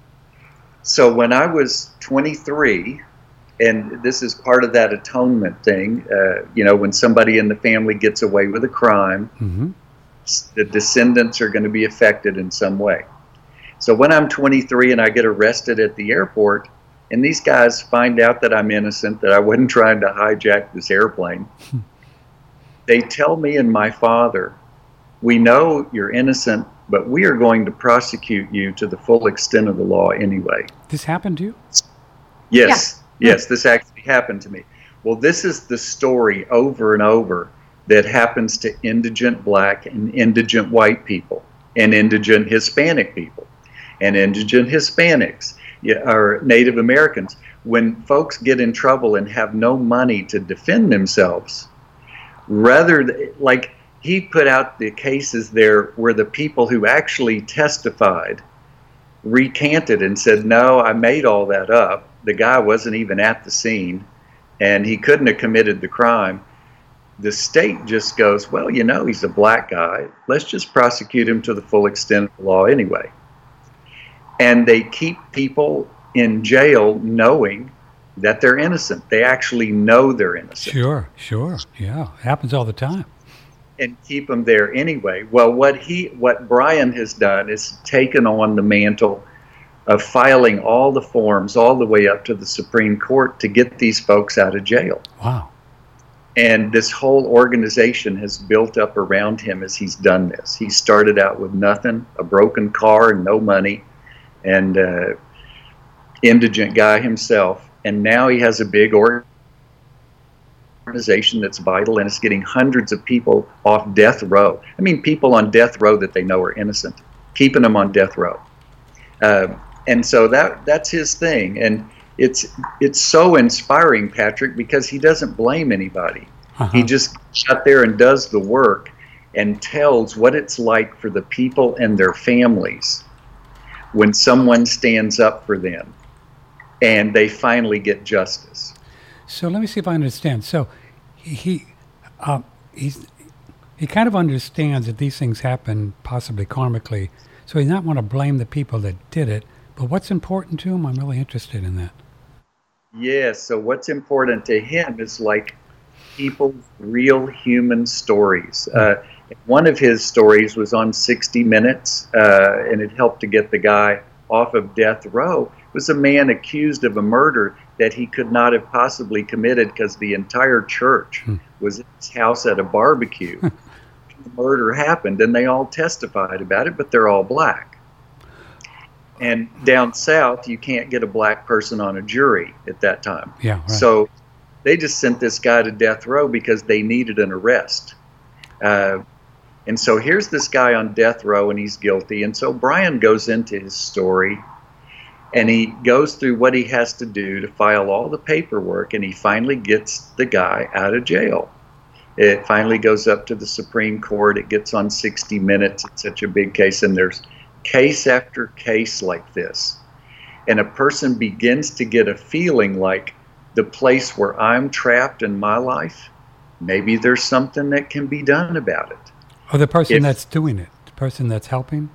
S3: so when I was twenty-three. And this is part of that atonement thing. Uh, you know, when somebody in the family gets away with a crime,
S2: mm-hmm.
S3: the descendants are going to be affected in some way. So when I'm twenty-three and I get arrested at the airport, and these guys find out that I'm innocent, that I wasn't trying to hijack this airplane, they tell me and my father, we know you're innocent, but we are going to prosecute you to the full extent of the law anyway.
S2: This happened to you?
S3: Yes. Yeah. Yes, this actually happened to me. Well, this is the story over and over that happens to indigent black and indigent white people and indigent Hispanic people and indigent Hispanics or Native Americans. When folks get in trouble and have no money to defend themselves, rather th- like he put out the cases there where the people who actually testified recanted and said, no, I made all that up. The guy wasn't even at the scene. and he couldn't have committed the crime. The state just goes, well, you know, he's a black guy. Let's just prosecute him to the full extent of the law anyway. And they keep people in jail knowing that they're innocent. They actually know they're innocent.
S2: Sure, sure. Yeah, it happens all the time.
S3: And keep them there anyway. Well, what he, what Brian has done is taken on the mantle of filing all the forms all the way up to the Supreme Court to get these folks out of jail.
S2: Wow.
S3: And this whole organization has built up around him as he's done this. He started out with nothing, a broken car and no money, and uh, indigent guy himself. And now he has a big organization that's vital, and it's getting hundreds of people off death row. I mean, people on death row that they know are innocent, keeping them on death row. Uh, and so that that's his thing. And It's it's so inspiring, Patrick, because he doesn't blame anybody. Uh-huh. He just gets out there and does the work and tells what it's like for the people and their families when someone stands up for them and they finally get justice.
S2: So let me see if I understand. So he uh, he's he kind of understands that these things happen possibly karmically. So he's not want to blame the people that did it. But what's important to him? I'm really interested in that.
S3: Yes, so what's important to him is like people's real human stories. Uh, one of his stories was on sixty minutes, uh, and it helped to get the guy off of death row. It was a man accused of a murder that he could not have possibly committed because the entire church hmm. was at his house at a barbecue. The murder happened, and they all testified about it, but they're all black. And down south, you can't get a black person on a jury at that time.
S2: Yeah, right.
S3: So they just sent this guy to death row because they needed an arrest. Uh, and so here's this guy on death row, and he's guilty. And so Brian goes into his story, and he goes through what he has to do to file all the paperwork, and he finally gets the guy out of jail. It finally goes up to the Supreme Court. It gets on sixty minutes. It's such a big case, and there's case after case like this, and a person begins to get a feeling like the place where I'm trapped in my life, maybe there's something that can be done about it.
S2: Or the person
S3: if,
S2: that's doing it, the person that's helping?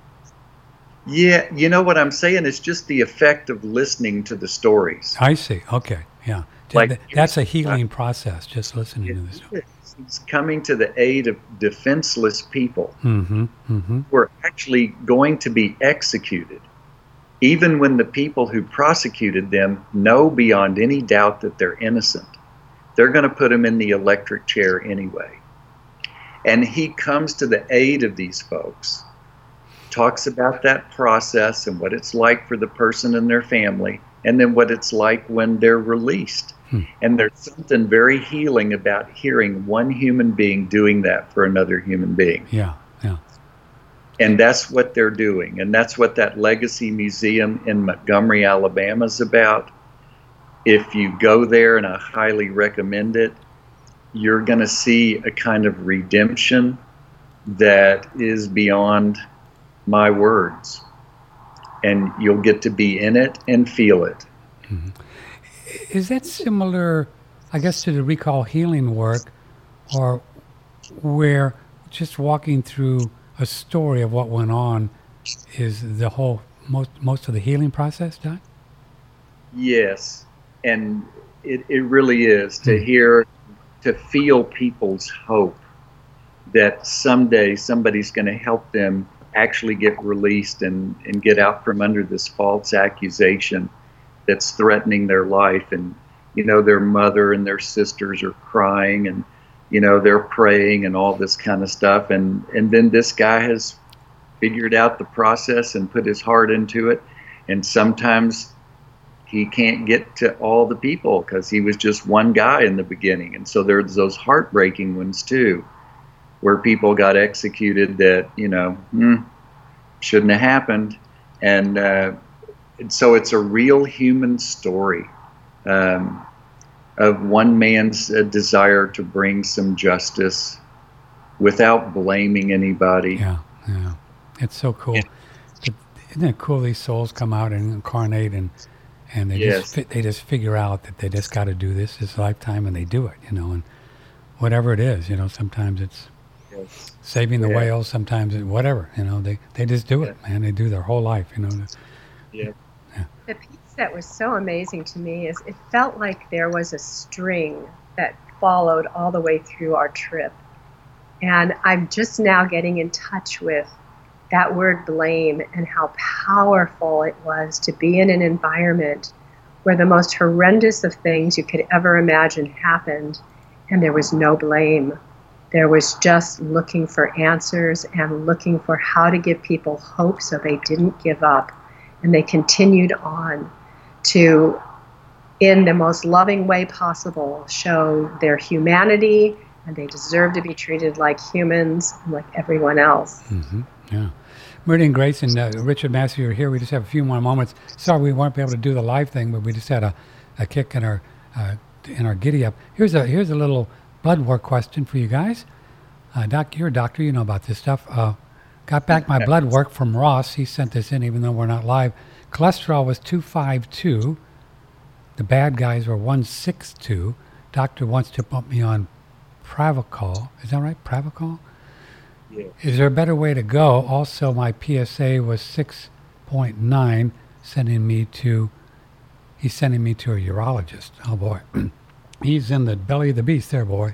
S3: Yeah, you know what I'm saying? It's just the effect of listening to the stories.
S2: I see. Okay, yeah.
S3: Like,
S2: that's a healing uh, process, just listening to the story.
S3: He's coming to the aid of defenseless people
S2: mm-hmm, mm-hmm.
S3: who are actually going to be executed, even when the people who prosecuted them know beyond any doubt that they're innocent. They're going to put them in the electric chair anyway. And he comes to the aid of these folks, talks about that process and what it's like for the person and their family, and then what it's like when they're released. Hmm. And there's something very healing about hearing one human being doing that for another human being.
S2: Yeah, yeah.
S3: And that's what they're doing. And that's what that Legacy Museum in Montgomery, Alabama is about. If you go there, and I highly recommend it, you're going to see a kind of redemption that is beyond my words. And you'll get to be in it and feel it.
S2: Mm-hmm. Is that similar, I guess, to the recall healing work, or where just walking through a story of what went on is the whole, most most of the healing process done?
S3: Yes, and it, it really is, to
S2: mm.
S3: hear, to feel people's hope that someday somebody's going to help them actually get released and, and get out from under this false accusation that's threatening their life. And, you know, their mother and their sisters are crying, and, you know, they're praying and all this kind of stuff. And, and then this guy has figured out the process and put his heart into it. And sometimes he can't get to all the people because he was just one guy in the beginning. And so there's those heartbreaking ones too, where people got executed that, you know, hmm, shouldn't have happened. And, uh, And so it's a real human story um, of one man's uh, desire to bring some justice without blaming anybody.
S2: Yeah, yeah. It's so cool.
S3: Yeah.
S2: But isn't it cool these souls come out and incarnate and, and they
S3: Yes.
S2: just fi- they just figure out that they just got to do this this lifetime, and they do it, you know, and whatever it is, you know, sometimes it's
S3: Yes.
S2: saving the
S3: Yeah.
S2: whales, sometimes it's whatever, you know, they they just do it, man. They do their whole life, you know.
S3: Yeah.
S4: The piece that was so amazing to me is it felt like there was a string that followed all the way through our trip. And I'm just now getting in touch with that word blame and how powerful it was to be in an environment where the most horrendous of things you could ever imagine happened, and there was no blame. There was just looking for answers and looking for how to give people hope so they didn't give up. And they continued on to, in the most loving way possible, show their humanity, and they deserve to be treated like humans and like everyone else.
S2: Mm-hmm. Yeah. Meridian Grace and uh, Richard Massey are here. We just have a few more moments. Sorry we weren't able to do the live thing, but we just had a, a kick in our uh, in our giddy up. Here's a here's a little blood work question for you guys. Uh, doc, you're a doctor. You know about this stuff. Uh, got back my blood work from Ross. He sent this in, even though we're not live. Cholesterol was two fifty-two. The bad guys were one sixty-two. Doctor wants to put me on Pravachol. Is that right? Pravachol?
S3: Yeah.
S2: Is there a better way to go? Also, my P S A was six point nine, sending me to, he's sending me to a urologist. Oh, boy. He's in the belly of the beast there, boy.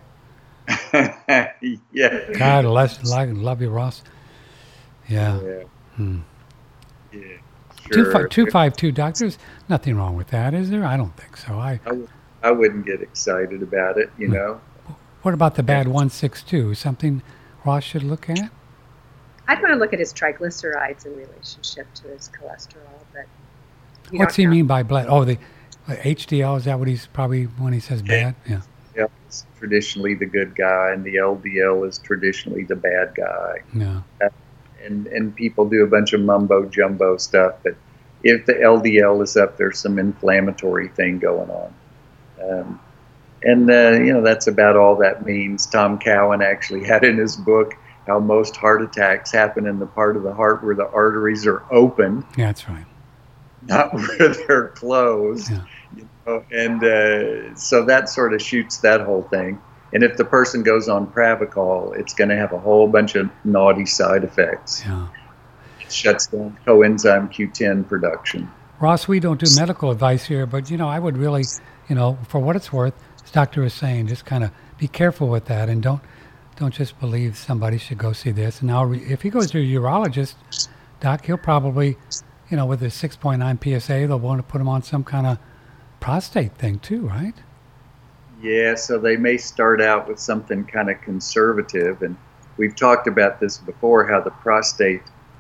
S3: Yeah.
S2: God, less, like, love you, Ross. Yeah.
S3: Yeah.
S2: Hmm.
S3: Yeah.
S2: Two,
S3: Sure.
S2: fi- two five two, doctors. Nothing wrong with that, is there? I don't think so. I.
S3: I, w- I wouldn't get excited about it, you know.
S2: What about the bad one sixty-two? Something Ross should look at?
S4: I'd want to look at his triglycerides in relationship to his cholesterol, but you
S2: What's
S4: don't
S2: he
S4: know.
S2: mean by blood? Oh, the uh, H D L, is that what he's probably, when he says bad? Yeah.
S3: Yeah, it's traditionally the good guy, and the L D L is traditionally the bad guy.
S2: Yeah.
S3: And and people do a bunch of mumbo jumbo stuff, but if the L D L is up, there's some inflammatory thing going on. Um, and uh, you know, that's about all that means. Tom Cowan actually had in his book how most heart attacks happen in the part of the heart where the arteries are open,
S2: Yeah, that's right.
S3: not where they're closed.
S2: Yeah.
S3: You know? And uh, so that sort of shoots that whole thing. And if the person goes on Pravachol, it's going to have a whole bunch of naughty side effects.
S2: Yeah.
S3: It shuts down coenzyme Q ten production.
S2: Ross, we don't do medical advice here, but, you know, I would really, you know, for what it's worth, as Doctor was saying, just kind of be careful with that, and don't don't just believe somebody should go see this. And now, re- if he goes to a urologist, Doc, he'll probably, you know, with his six point nine P S A, they'll want to put him on some kind of prostate thing too, right?
S3: Yeah, so they may start out with something kind of conservative. And we've talked about this before, how the prostate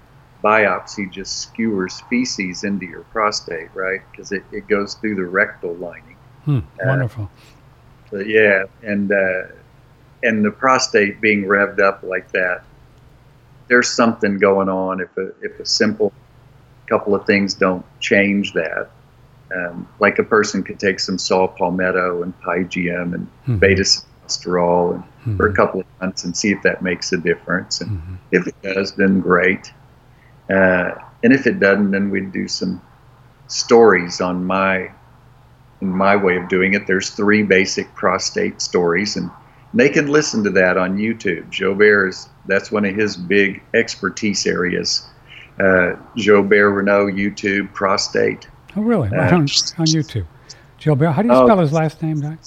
S3: biopsy just skewers feces into your prostate, right? Because it, it goes through the rectal lining.
S2: Hmm,
S3: Uh,
S2: wonderful.
S3: But yeah, and uh, and the prostate being revved up like that, there's something going on if a if a simple couple of things don't change that. Um, like a person could take some saw palmetto and pygium and
S2: Mhm.
S3: beta cholesterol and for a
S2: Mhm.
S3: couple of months and see if that makes a difference. And
S2: Mhm.
S3: if it does, then great. Uh, and if it doesn't, then we'd do some stories on my in my way of doing it. There's three basic prostate stories, and they can listen to that on YouTube. Jobert is that's one of his big expertise areas. Uh, Jobert Renault YouTube prostate.
S2: Oh, really?
S3: uh,
S2: Right on, on YouTube. Joe Bear, how do you
S3: Oh.
S2: spell his last name, Doc?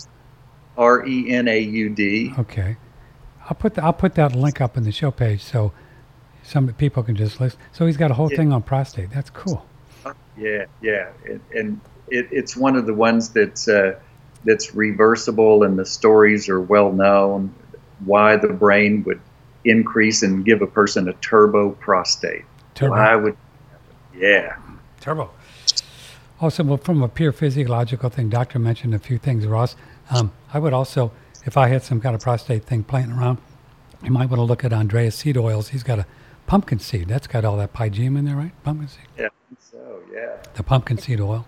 S3: R E N A U D.
S2: Okay. I'll put the, I'll put that link up in the show page so some people can just listen. So he's got a whole
S3: Yeah.
S2: thing on prostate. That's cool.
S3: Yeah, yeah, and, and it, it's one of the ones that's uh, that's reversible, and the stories are well known. Why the brain would increase and give a person a turbo prostate.
S2: Turbo.
S3: Why would? Yeah.
S2: Turbo. Also, well, from a pure physiological thing, doctor mentioned a few things, Ross. Um, I would also, if I had some kind of prostate thing playing around, you might want to look at Andreas seed oils. He's got a pumpkin seed. That's got all that pygium in there, right? Pumpkin seed.
S3: Yeah. I think So yeah.
S2: The pumpkin seed oil.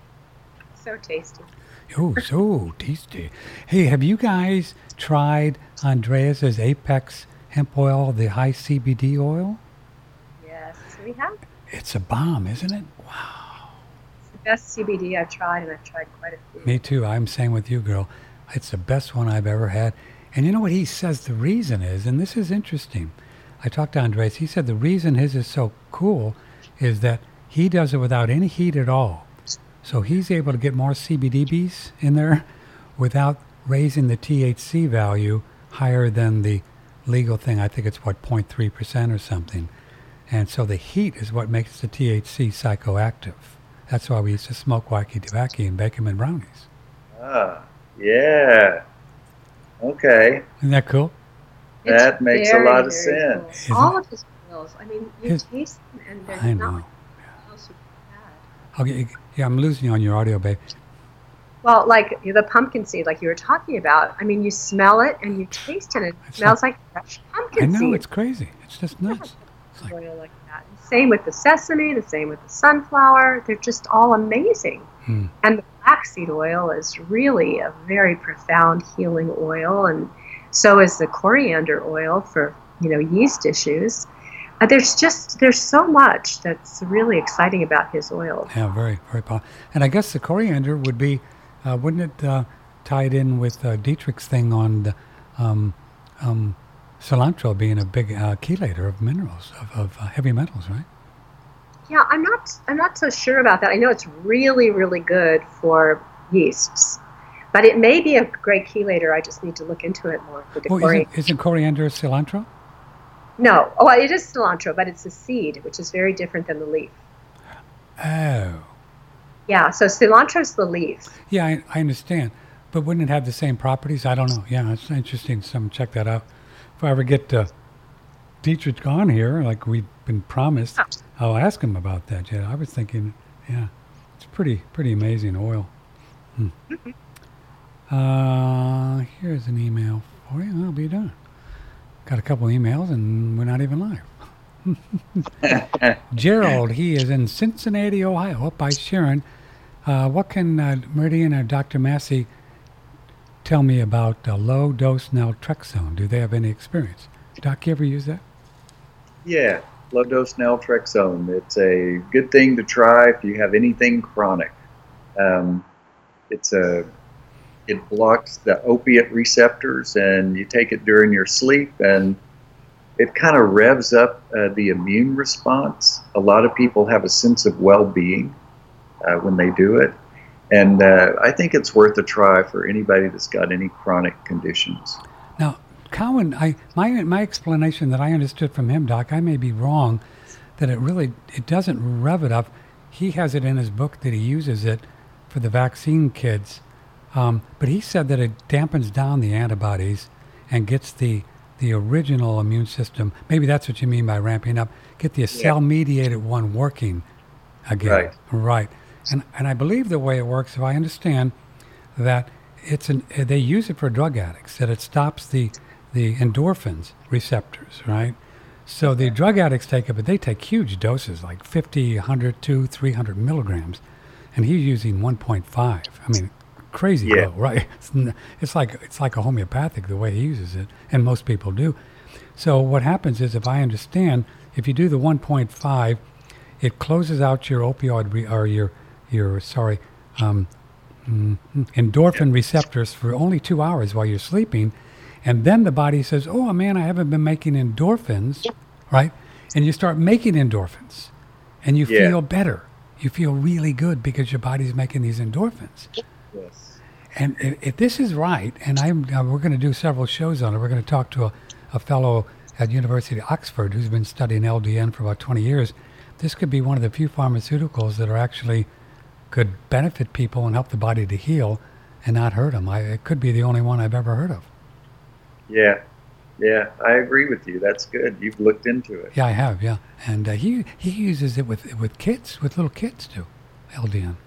S4: So tasty.
S2: Oh, so tasty. Hey, have you guys tried Andreas's Apex hemp oil, the high C B D oil?
S4: Yes, we have.
S2: It's a bomb, isn't it? Wow.
S4: best C B D I've tried, and I've tried quite a few.
S2: Me too. I'm saying with you, girl. It's the best one I've ever had. And you know what he says the reason is, and this is interesting. I talked to Andres. He said the reason his is so cool is that he does it without any heat at all. So he's able to get more C B D Bs in there without raising the T H C value higher than the legal thing. I think it's, what, zero point three percent or something. And so the heat is what makes the T H C psychoactive. That's why we used to smoke wacky tobacco and bake them in brownies.
S3: Ah, yeah. Okay.
S2: Isn't that cool?
S3: That
S4: It's
S3: makes a
S4: very,
S3: lot of
S4: very cool.
S3: sense.
S2: Isn't
S4: All
S2: it?
S4: of his oils, I mean, you
S2: His-
S4: taste them, and they're
S2: I
S4: not
S2: know.
S4: like anything else you've had.
S2: Okay, yeah, I'm losing you on your audio, babe.
S4: Well, like the pumpkin seed, like you were talking about. I mean, you smell it and you taste it. And it
S2: It's
S4: smells like fresh
S2: I
S4: pumpkin
S2: know,
S4: seed.
S2: it's crazy. It's just nuts. It's like,
S4: Oil like that. Same with the sesame. The same with the sunflower. They're just all amazing.
S2: hmm.
S4: And the flaxseed oil is really a very profound healing oil, and so is the coriander oil for, you know, yeast issues. Uh, there's just there's so much that's really exciting about his oil.
S2: Yeah, very, very powerful. And I guess the coriander would be, uh, wouldn't it uh, tied in with uh, Dietrich's thing on the um, um, cilantro being a big uh, chelator of minerals, of, of uh, heavy metals, right?
S4: Yeah, I'm not I'm not so sure about that. I know it's really really good for yeasts, but it may be a great chelator. I just need to look into it more for the
S2: Well,
S4: coriander.
S2: isn't, isn't coriander cilantro?
S4: No, oh, it is cilantro, but it's a seed, which is very different than the leaf.
S2: Oh.
S4: Yeah, so cilantro's the leaf.
S2: Yeah, I, I understand. But wouldn't it have the same properties? I don't know. Yeah, it's interesting. Someone check that out. If I ever get uh, Dietrich on here, like we've been promised,
S4: Oh.
S2: I'll ask him about that. Yeah, I was thinking, yeah, it's pretty pretty amazing oil. Hmm. Uh, here's an email for you. I'll be done. Got a couple emails and we're not even live. Gerald, he is in Cincinnati, Ohio, up by Sharon. Uh, what can uh, Meridian or Doctor Massey tell me about uh, low-dose naltrexone? Do they have any experience? Doc, you ever use that?
S3: Yeah, low-dose naltrexone. It's a good thing to try if you have anything chronic. Um, it's a it blocks the opiate receptors, and you take it during your sleep, and it kind of revs up uh, the immune response. A lot of people have a sense of well-being uh, when they do it, and uh, I think it's worth a try for anybody that's got any chronic conditions.
S2: Now, Cowan, I my my explanation that I understood from him, Doc, I may be wrong, that it really it doesn't rev it up. He has it in his book that he uses it for the vaccine kids, um, but he said that it dampens down the antibodies and gets the the original immune system. Maybe that's what you mean by ramping up. Get the cell-mediated one working again.
S3: Right.
S2: Right. And and I believe the way it works, if I understand, that it's an they use it for drug addicts, that it stops the the endorphins receptors, right? So the drug addicts take it, but they take huge doses, like fifty, one hundred, two, three hundred milligrams, and he's using one point five. I mean, crazy
S3: Yeah.
S2: low, right? It's, n- it's like it's like a homeopathic the way he uses it, and most people do. So what happens is, if I understand, if you do the one point five, it closes out your opioid re- or your your sorry um, mm, endorphin receptors for only two hours while you're sleeping. And then the body says, oh, man, I haven't been making endorphins, right? And you start making endorphins, and you
S3: Yeah.
S2: feel better. You feel really good because your body's making these endorphins.
S3: Yes.
S2: And if, if this is right, and I'm, uh, we're going to do several shows on it. We're going to talk to a, a fellow at University of Oxford who's been studying L D N for about twenty years. This could be one of the few pharmaceuticals that are actually could benefit people and help the body to heal and not hurt them. I, it could be the only one I've ever heard of.
S3: Yeah, yeah, I agree with you. That's good. You've looked into it.
S2: Yeah, I have. Yeah, and uh, he he uses it with with kids, with little kids too, L D N.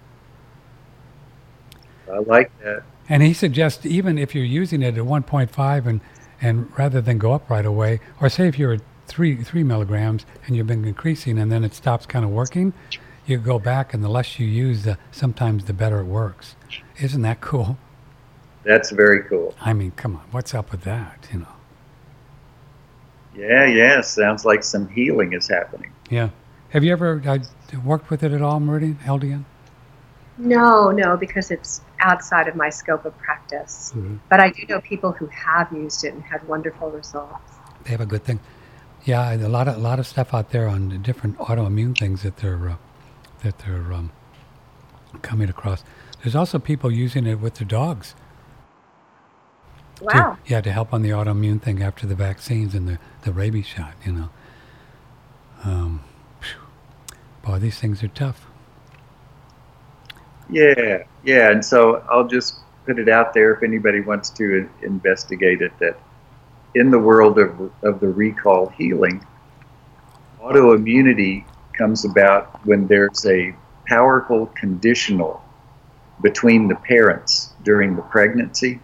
S3: I like that.
S2: And he suggests even if you're using it at one point five, and and rather than go up right away, or say if you're at three three milligrams and you've been increasing, and then it stops kind of working, you go back, and the less you use, the sometimes the better it works. Isn't that cool?
S3: That's very cool.
S2: I mean, come on, what's up with that? You know.
S3: Yeah, yeah. Sounds like some healing is happening.
S2: Yeah. Have you ever uh, worked with it at all, Meridian, L D N?
S4: No, no, because it's outside of my scope of practice.
S2: Mm-hmm.
S4: But I do know people who have used it and had wonderful results.
S2: They have a good thing. Yeah, a lot of a lot of stuff out there on the different autoimmune things that they're uh, that they're um, coming across. There's also people using it with their dogs.
S4: Wow.
S2: To, yeah, to help on the autoimmune thing after the vaccines and the, the rabies shot, you know. Um, boy, these things are tough.
S3: Yeah, yeah, and so I'll just put it out there if anybody wants to investigate it, that in the world of, of the recall healing, autoimmunity comes about when there's a powerful conditional between the parents during the pregnancy.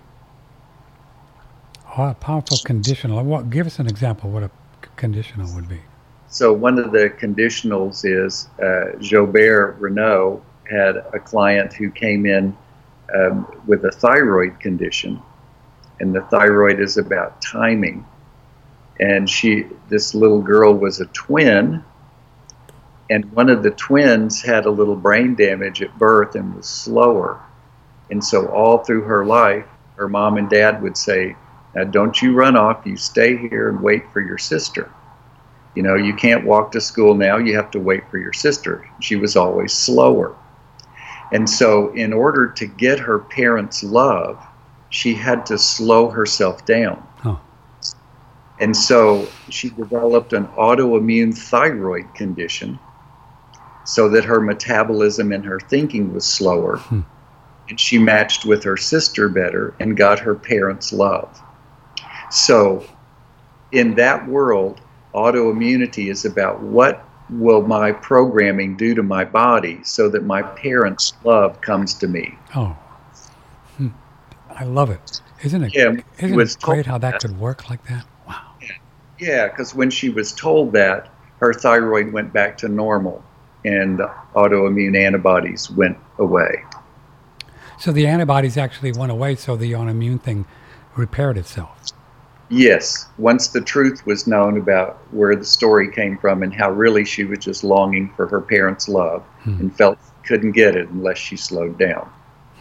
S2: Oh, a powerful conditional. What? Give us an example what a c- conditional would be.
S3: So one of the conditionals is uh, Jobert Renault had a client who came in um, with a thyroid condition, and the thyroid is about timing. And she, this little girl was a twin, and one of the twins had a little brain damage at birth and was slower. And so all through her life, her mom and dad would say, "Now don't you run off, you stay here and wait for your sister. You know, you can't walk to school now, you have to wait for your sister." She was always slower. And so in order to get her parents' love, she had to slow herself down.
S2: Oh.
S3: And so she developed an autoimmune thyroid condition so that her metabolism and her thinking was slower.
S2: Hmm.
S3: And she matched with her sister better and got her parents' love. So in that world, autoimmunity is about what will my programming do to my body so that my parents' love comes to me.
S2: Oh, hmm. I love it. Isn't it?
S3: Yeah,
S2: isn't
S3: was
S2: it great
S3: told
S2: how that
S3: that.
S2: could work like that? Wow.
S3: Yeah, because when she was told that, her thyroid went back to normal and the autoimmune antibodies went away.
S2: So the antibodies actually went away, so the autoimmune thing repaired itself.
S3: Yes, once the truth was known about where the story came from and how really she was just longing for her parents' love
S2: Hmm.
S3: and felt couldn't get it unless she slowed down.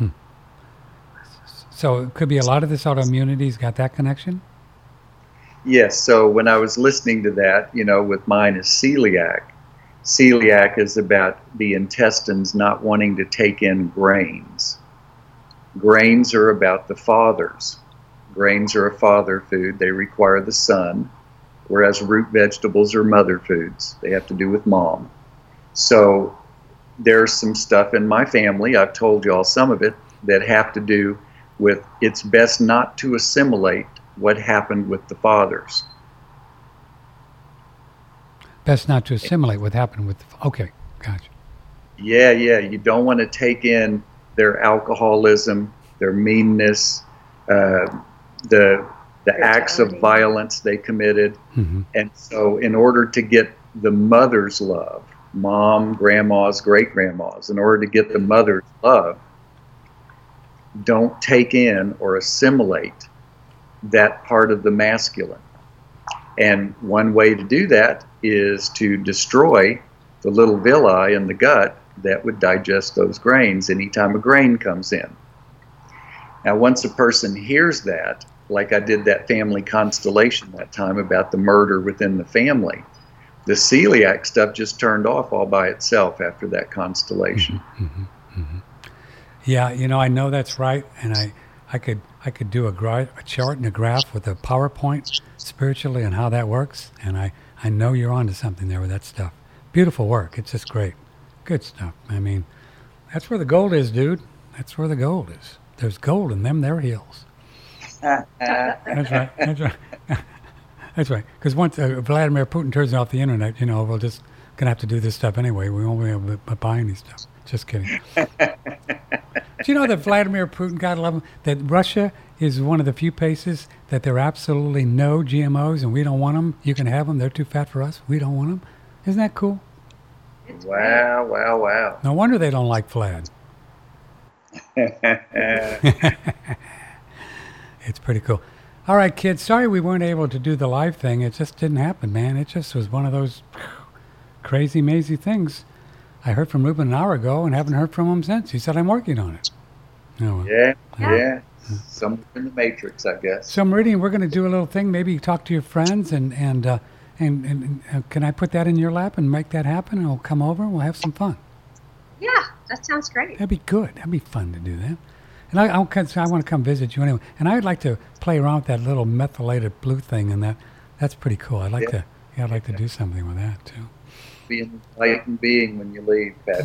S2: So it could be a lot of this autoimmunity's got that connection?
S3: Yes, so when I was listening to that, you know, with mine is celiac. Celiac is about the intestines not wanting to take in grains. Grains are about the fathers. Grains are a father food. They require the son, whereas root vegetables are mother foods. They have to do with mom. So there's some stuff in my family, I've told y'all some of it, that have to do with it's best not to assimilate what happened with the fathers.
S2: Best not to assimilate what happened with the... Okay, gotcha.
S3: Yeah, yeah, you don't want to take in their alcoholism, their meanness, uh, the the acts of violence they committed.
S2: Mm-hmm.
S3: And so in order to get the mother's love, mom, grandmas, great-grandmas, in order to get the mother's love, don't take in or assimilate that part of the masculine. And one way to do that is to destroy the little villi in the gut that would digest those grains anytime a grain comes in. Now, once a person hears that, like I did that family constellation that time about the murder within the family, the celiac stuff just turned off all by itself after that constellation.
S2: Mm-hmm, mm-hmm. Yeah, you know, I know that's right, and I, I could I could do a, gra- a chart and a graph with a PowerPoint spiritually and how that works, and I, I know you're onto something there with that stuff. Beautiful work. It's just great. Good stuff. I mean, that's where the gold is, dude. That's where the gold is. There's gold in them there heels. That's right. That's right. That's right. Because once uh, Vladimir Putin turns off the internet, you know, we're just going to have to do this stuff anyway. We won't be able to buy any stuff. Just kidding. Do you know that Vladimir Putin, God love him, that Russia is one of the few places that there are absolutely no G M Os and we don't want them? You can have them. They're too fat for us. We don't want them. Isn't that cool?
S3: Wow, wow, wow.
S2: No wonder they don't like Vlad. It's pretty cool. All right, kids. Sorry we weren't able to do the live thing. It just didn't happen, man. It just was one of those crazy, mazy things. I heard from Ruben an hour ago and haven't heard from him since. He said, I'm working on it. Oh,
S3: Yeah,
S4: Yeah.
S3: yeah. Somewhere in the Matrix, I guess.
S2: So, Meridian, we're going to do a little thing. Maybe talk to your friends, and and uh, and, and uh, can I put that in your lap and make that happen? And we'll come over and we'll have some fun.
S4: Yeah, that sounds great.
S2: That'd be good. That'd be fun to do that. And I, I'll, I want to come visit you anyway. And I'd like to play around with that little methylated blue thing, and that that's pretty cool. I'd like
S3: Yeah.
S2: to yeah, I'd like to do something with that too.
S3: Be an enlightened being when you leave, Patrick.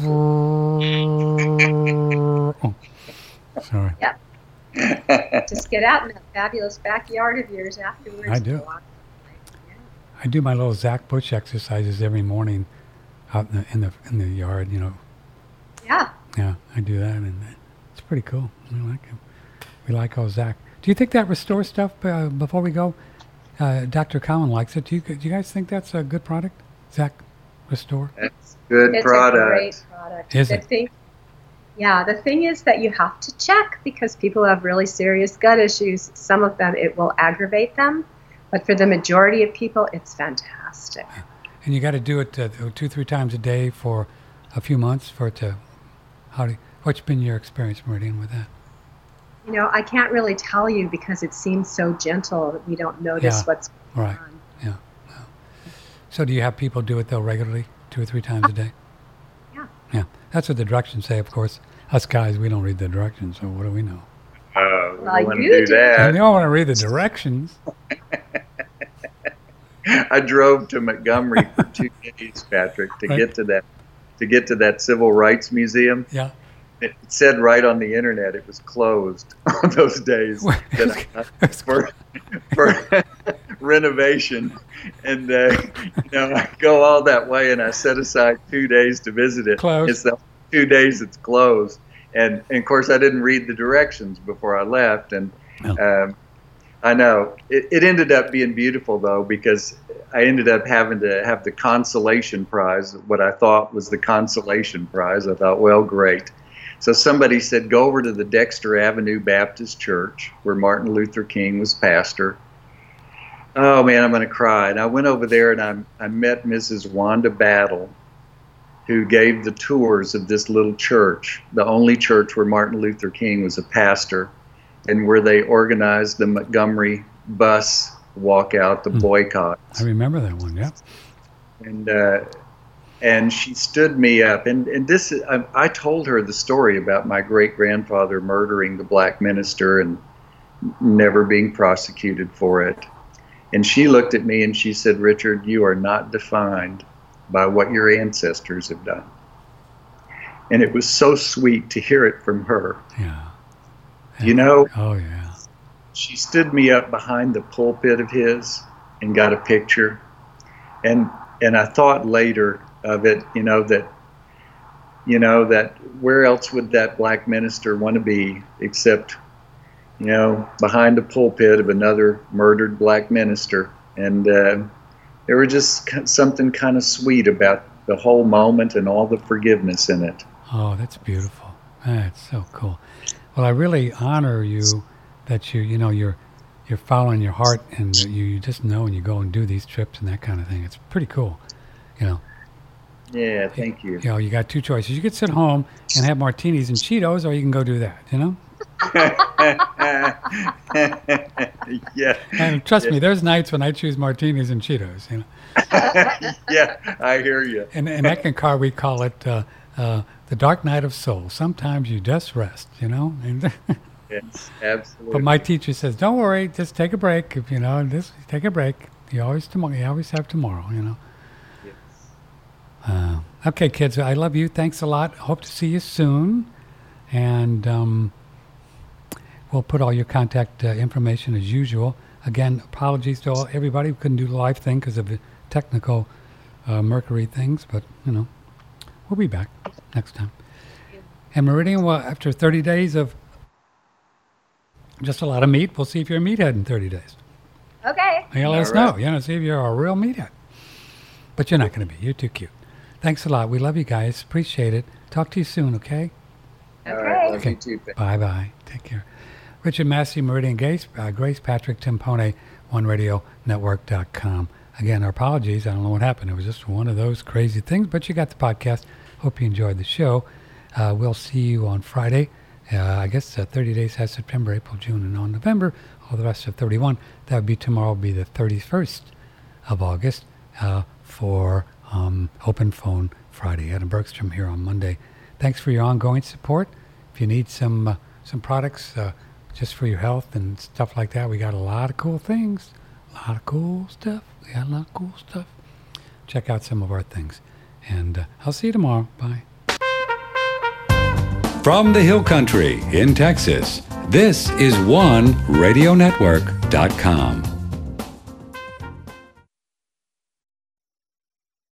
S2: Oh, sorry.
S4: Yep. Just get out in that fabulous backyard of yours afterwards.
S2: I do.
S4: and walk. Yeah.
S2: I do my little Zach Bush exercises every morning out in the in the, in the yard. You know.
S4: Yeah.
S2: Yeah, I do that, and it's pretty cool. We like him. We like old Zach. Do you think that Restore stuff, uh, before we go, uh, Doctor Cowan likes it. Do you, do you guys think that's a good product, Zach Restore?
S3: That's a good
S4: It's
S3: product.
S4: a great product.
S2: Is
S4: the
S2: it?
S4: Thing, yeah, the thing is that you have to check because people have really serious gut issues. Some of them, it will aggravate them. But for the majority of people, it's fantastic.
S2: And you got to do it uh, two, three times a day for a few months for it to. How do? You, what's been your experience, Meridian, with that?
S4: You know, I can't really tell you because it seems so gentle that we don't notice
S2: Yeah,
S4: what's going
S2: right.
S4: on.
S2: Yeah. yeah. So do you have people do it though regularly, two or three times a day?
S4: Yeah.
S2: Yeah. That's what the directions say, of course. Us guys, we don't read the directions, so what do we know?
S3: Oh, we
S4: Well,
S3: don't want to
S4: you
S3: do
S4: do.
S2: And
S3: that.
S2: they all want to read the directions.
S3: I drove to Montgomery for two days, Patrick, to
S2: Right.
S3: get to that to get to that Civil Rights Museum.
S2: Yeah.
S3: It said right on the internet it was closed on those days that I, for, for renovation. And uh, you know, I go all that way, and I set aside two days to visit it.
S2: Closed.
S3: It's the two days it's closed, and, and of course I didn't read the directions before I left, and
S2: Oh.
S3: um, I know it, it ended up being beautiful though, because I ended up having to have the consolation prize, what I thought was the consolation prize. I thought, well, great. So somebody said, go over to the Dexter Avenue Baptist Church where Martin Luther King was pastor. Oh man, I'm going to cry. And I went over there and I, I met Missus Wanda Battle, who gave the tours of this little church, the only church where Martin Luther King was a pastor, and where they organized the Montgomery bus walkout, the boycott.
S2: I remember that one, yeah.
S3: And uh, and she stood me up, and and this is, I, I told her the story about my great grandfather murdering the black minister and never being prosecuted for it. And she looked at me and she said, Richard, you are not defined by what your ancestors have done. And it was so sweet to hear it from her.
S2: Yeah.
S3: You know,
S2: Oh, yeah.
S3: she stood me up behind the pulpit of his and got a picture. And and I thought later of it, you know, that, you know, that where else would that black minister want to be except, you know, behind the pulpit of another murdered black minister. And uh, there was just k- something kind of sweet about the whole moment and all the forgiveness in it.
S2: Oh, that's beautiful. That's so cool. Well, I really honor you that you, you know, you're you're following your heart, and that you, you just know, and you go and do these trips and that kind of thing. It's pretty cool, you know.
S3: Yeah, thank you.
S2: You know, you got two choices. You could sit home and have martinis and Cheetos, or you can go do that, you know.
S3: Yeah.
S2: And trust me, there's nights when I choose martinis and Cheetos, you know.
S3: Yeah, I hear you.
S2: And in Eckankar, we call it uh, uh, the dark night of soul. Sometimes you just rest, you know. And
S3: Yes, absolutely.
S2: but my teacher says, "Don't worry, just take a break. If you know, just take a break. You always tomorrow. You always have tomorrow, you know."
S3: Yes.
S2: Uh, okay, kids, I love you. Thanks a lot. Hope to see you soon, and um, we'll put all your contact uh, information as usual. Again, apologies to all, everybody who couldn't do the live thing because of the technical uh, Mercury things, but you know, we'll be back next time. And Meridian, well, after thirty days of just a lot of meat, we'll see if you're a meathead in thirty days.
S4: Okay.
S2: Yeah, let us
S3: All right.
S2: know. You know, see if you're a real meathead. But you're not going to be. You're too cute. Thanks a lot. We love you guys. Appreciate it. Talk to you soon, okay?
S3: All right, love
S2: Okay.
S3: you too. Pat.
S2: Bye-bye. Take care. Richard Massey, Meridian Grace, uh, Grace Patrick, Tim Pone, one radio network dot com. Again, our apologies. I don't know what happened. It was just one of those crazy things, but you got the podcast. Hope you enjoyed the show. Uh, we'll see you on Friday. Uh, I guess uh, thirty days has September, April, June, and on November. All the rest of thirty-one. That would be tomorrow, will be the thirty-first of August uh, for um, Open Phone Friday. Adam Bergstrom here on Monday. Thanks for your ongoing support. If you need some uh, some products uh, just for your health and stuff like that, we got a lot of cool things. A lot of cool stuff. We got a lot of cool stuff. Check out some of our things. And uh, I'll see you tomorrow. Bye.
S1: From the Hill Country in Texas, this is one radio network dot com.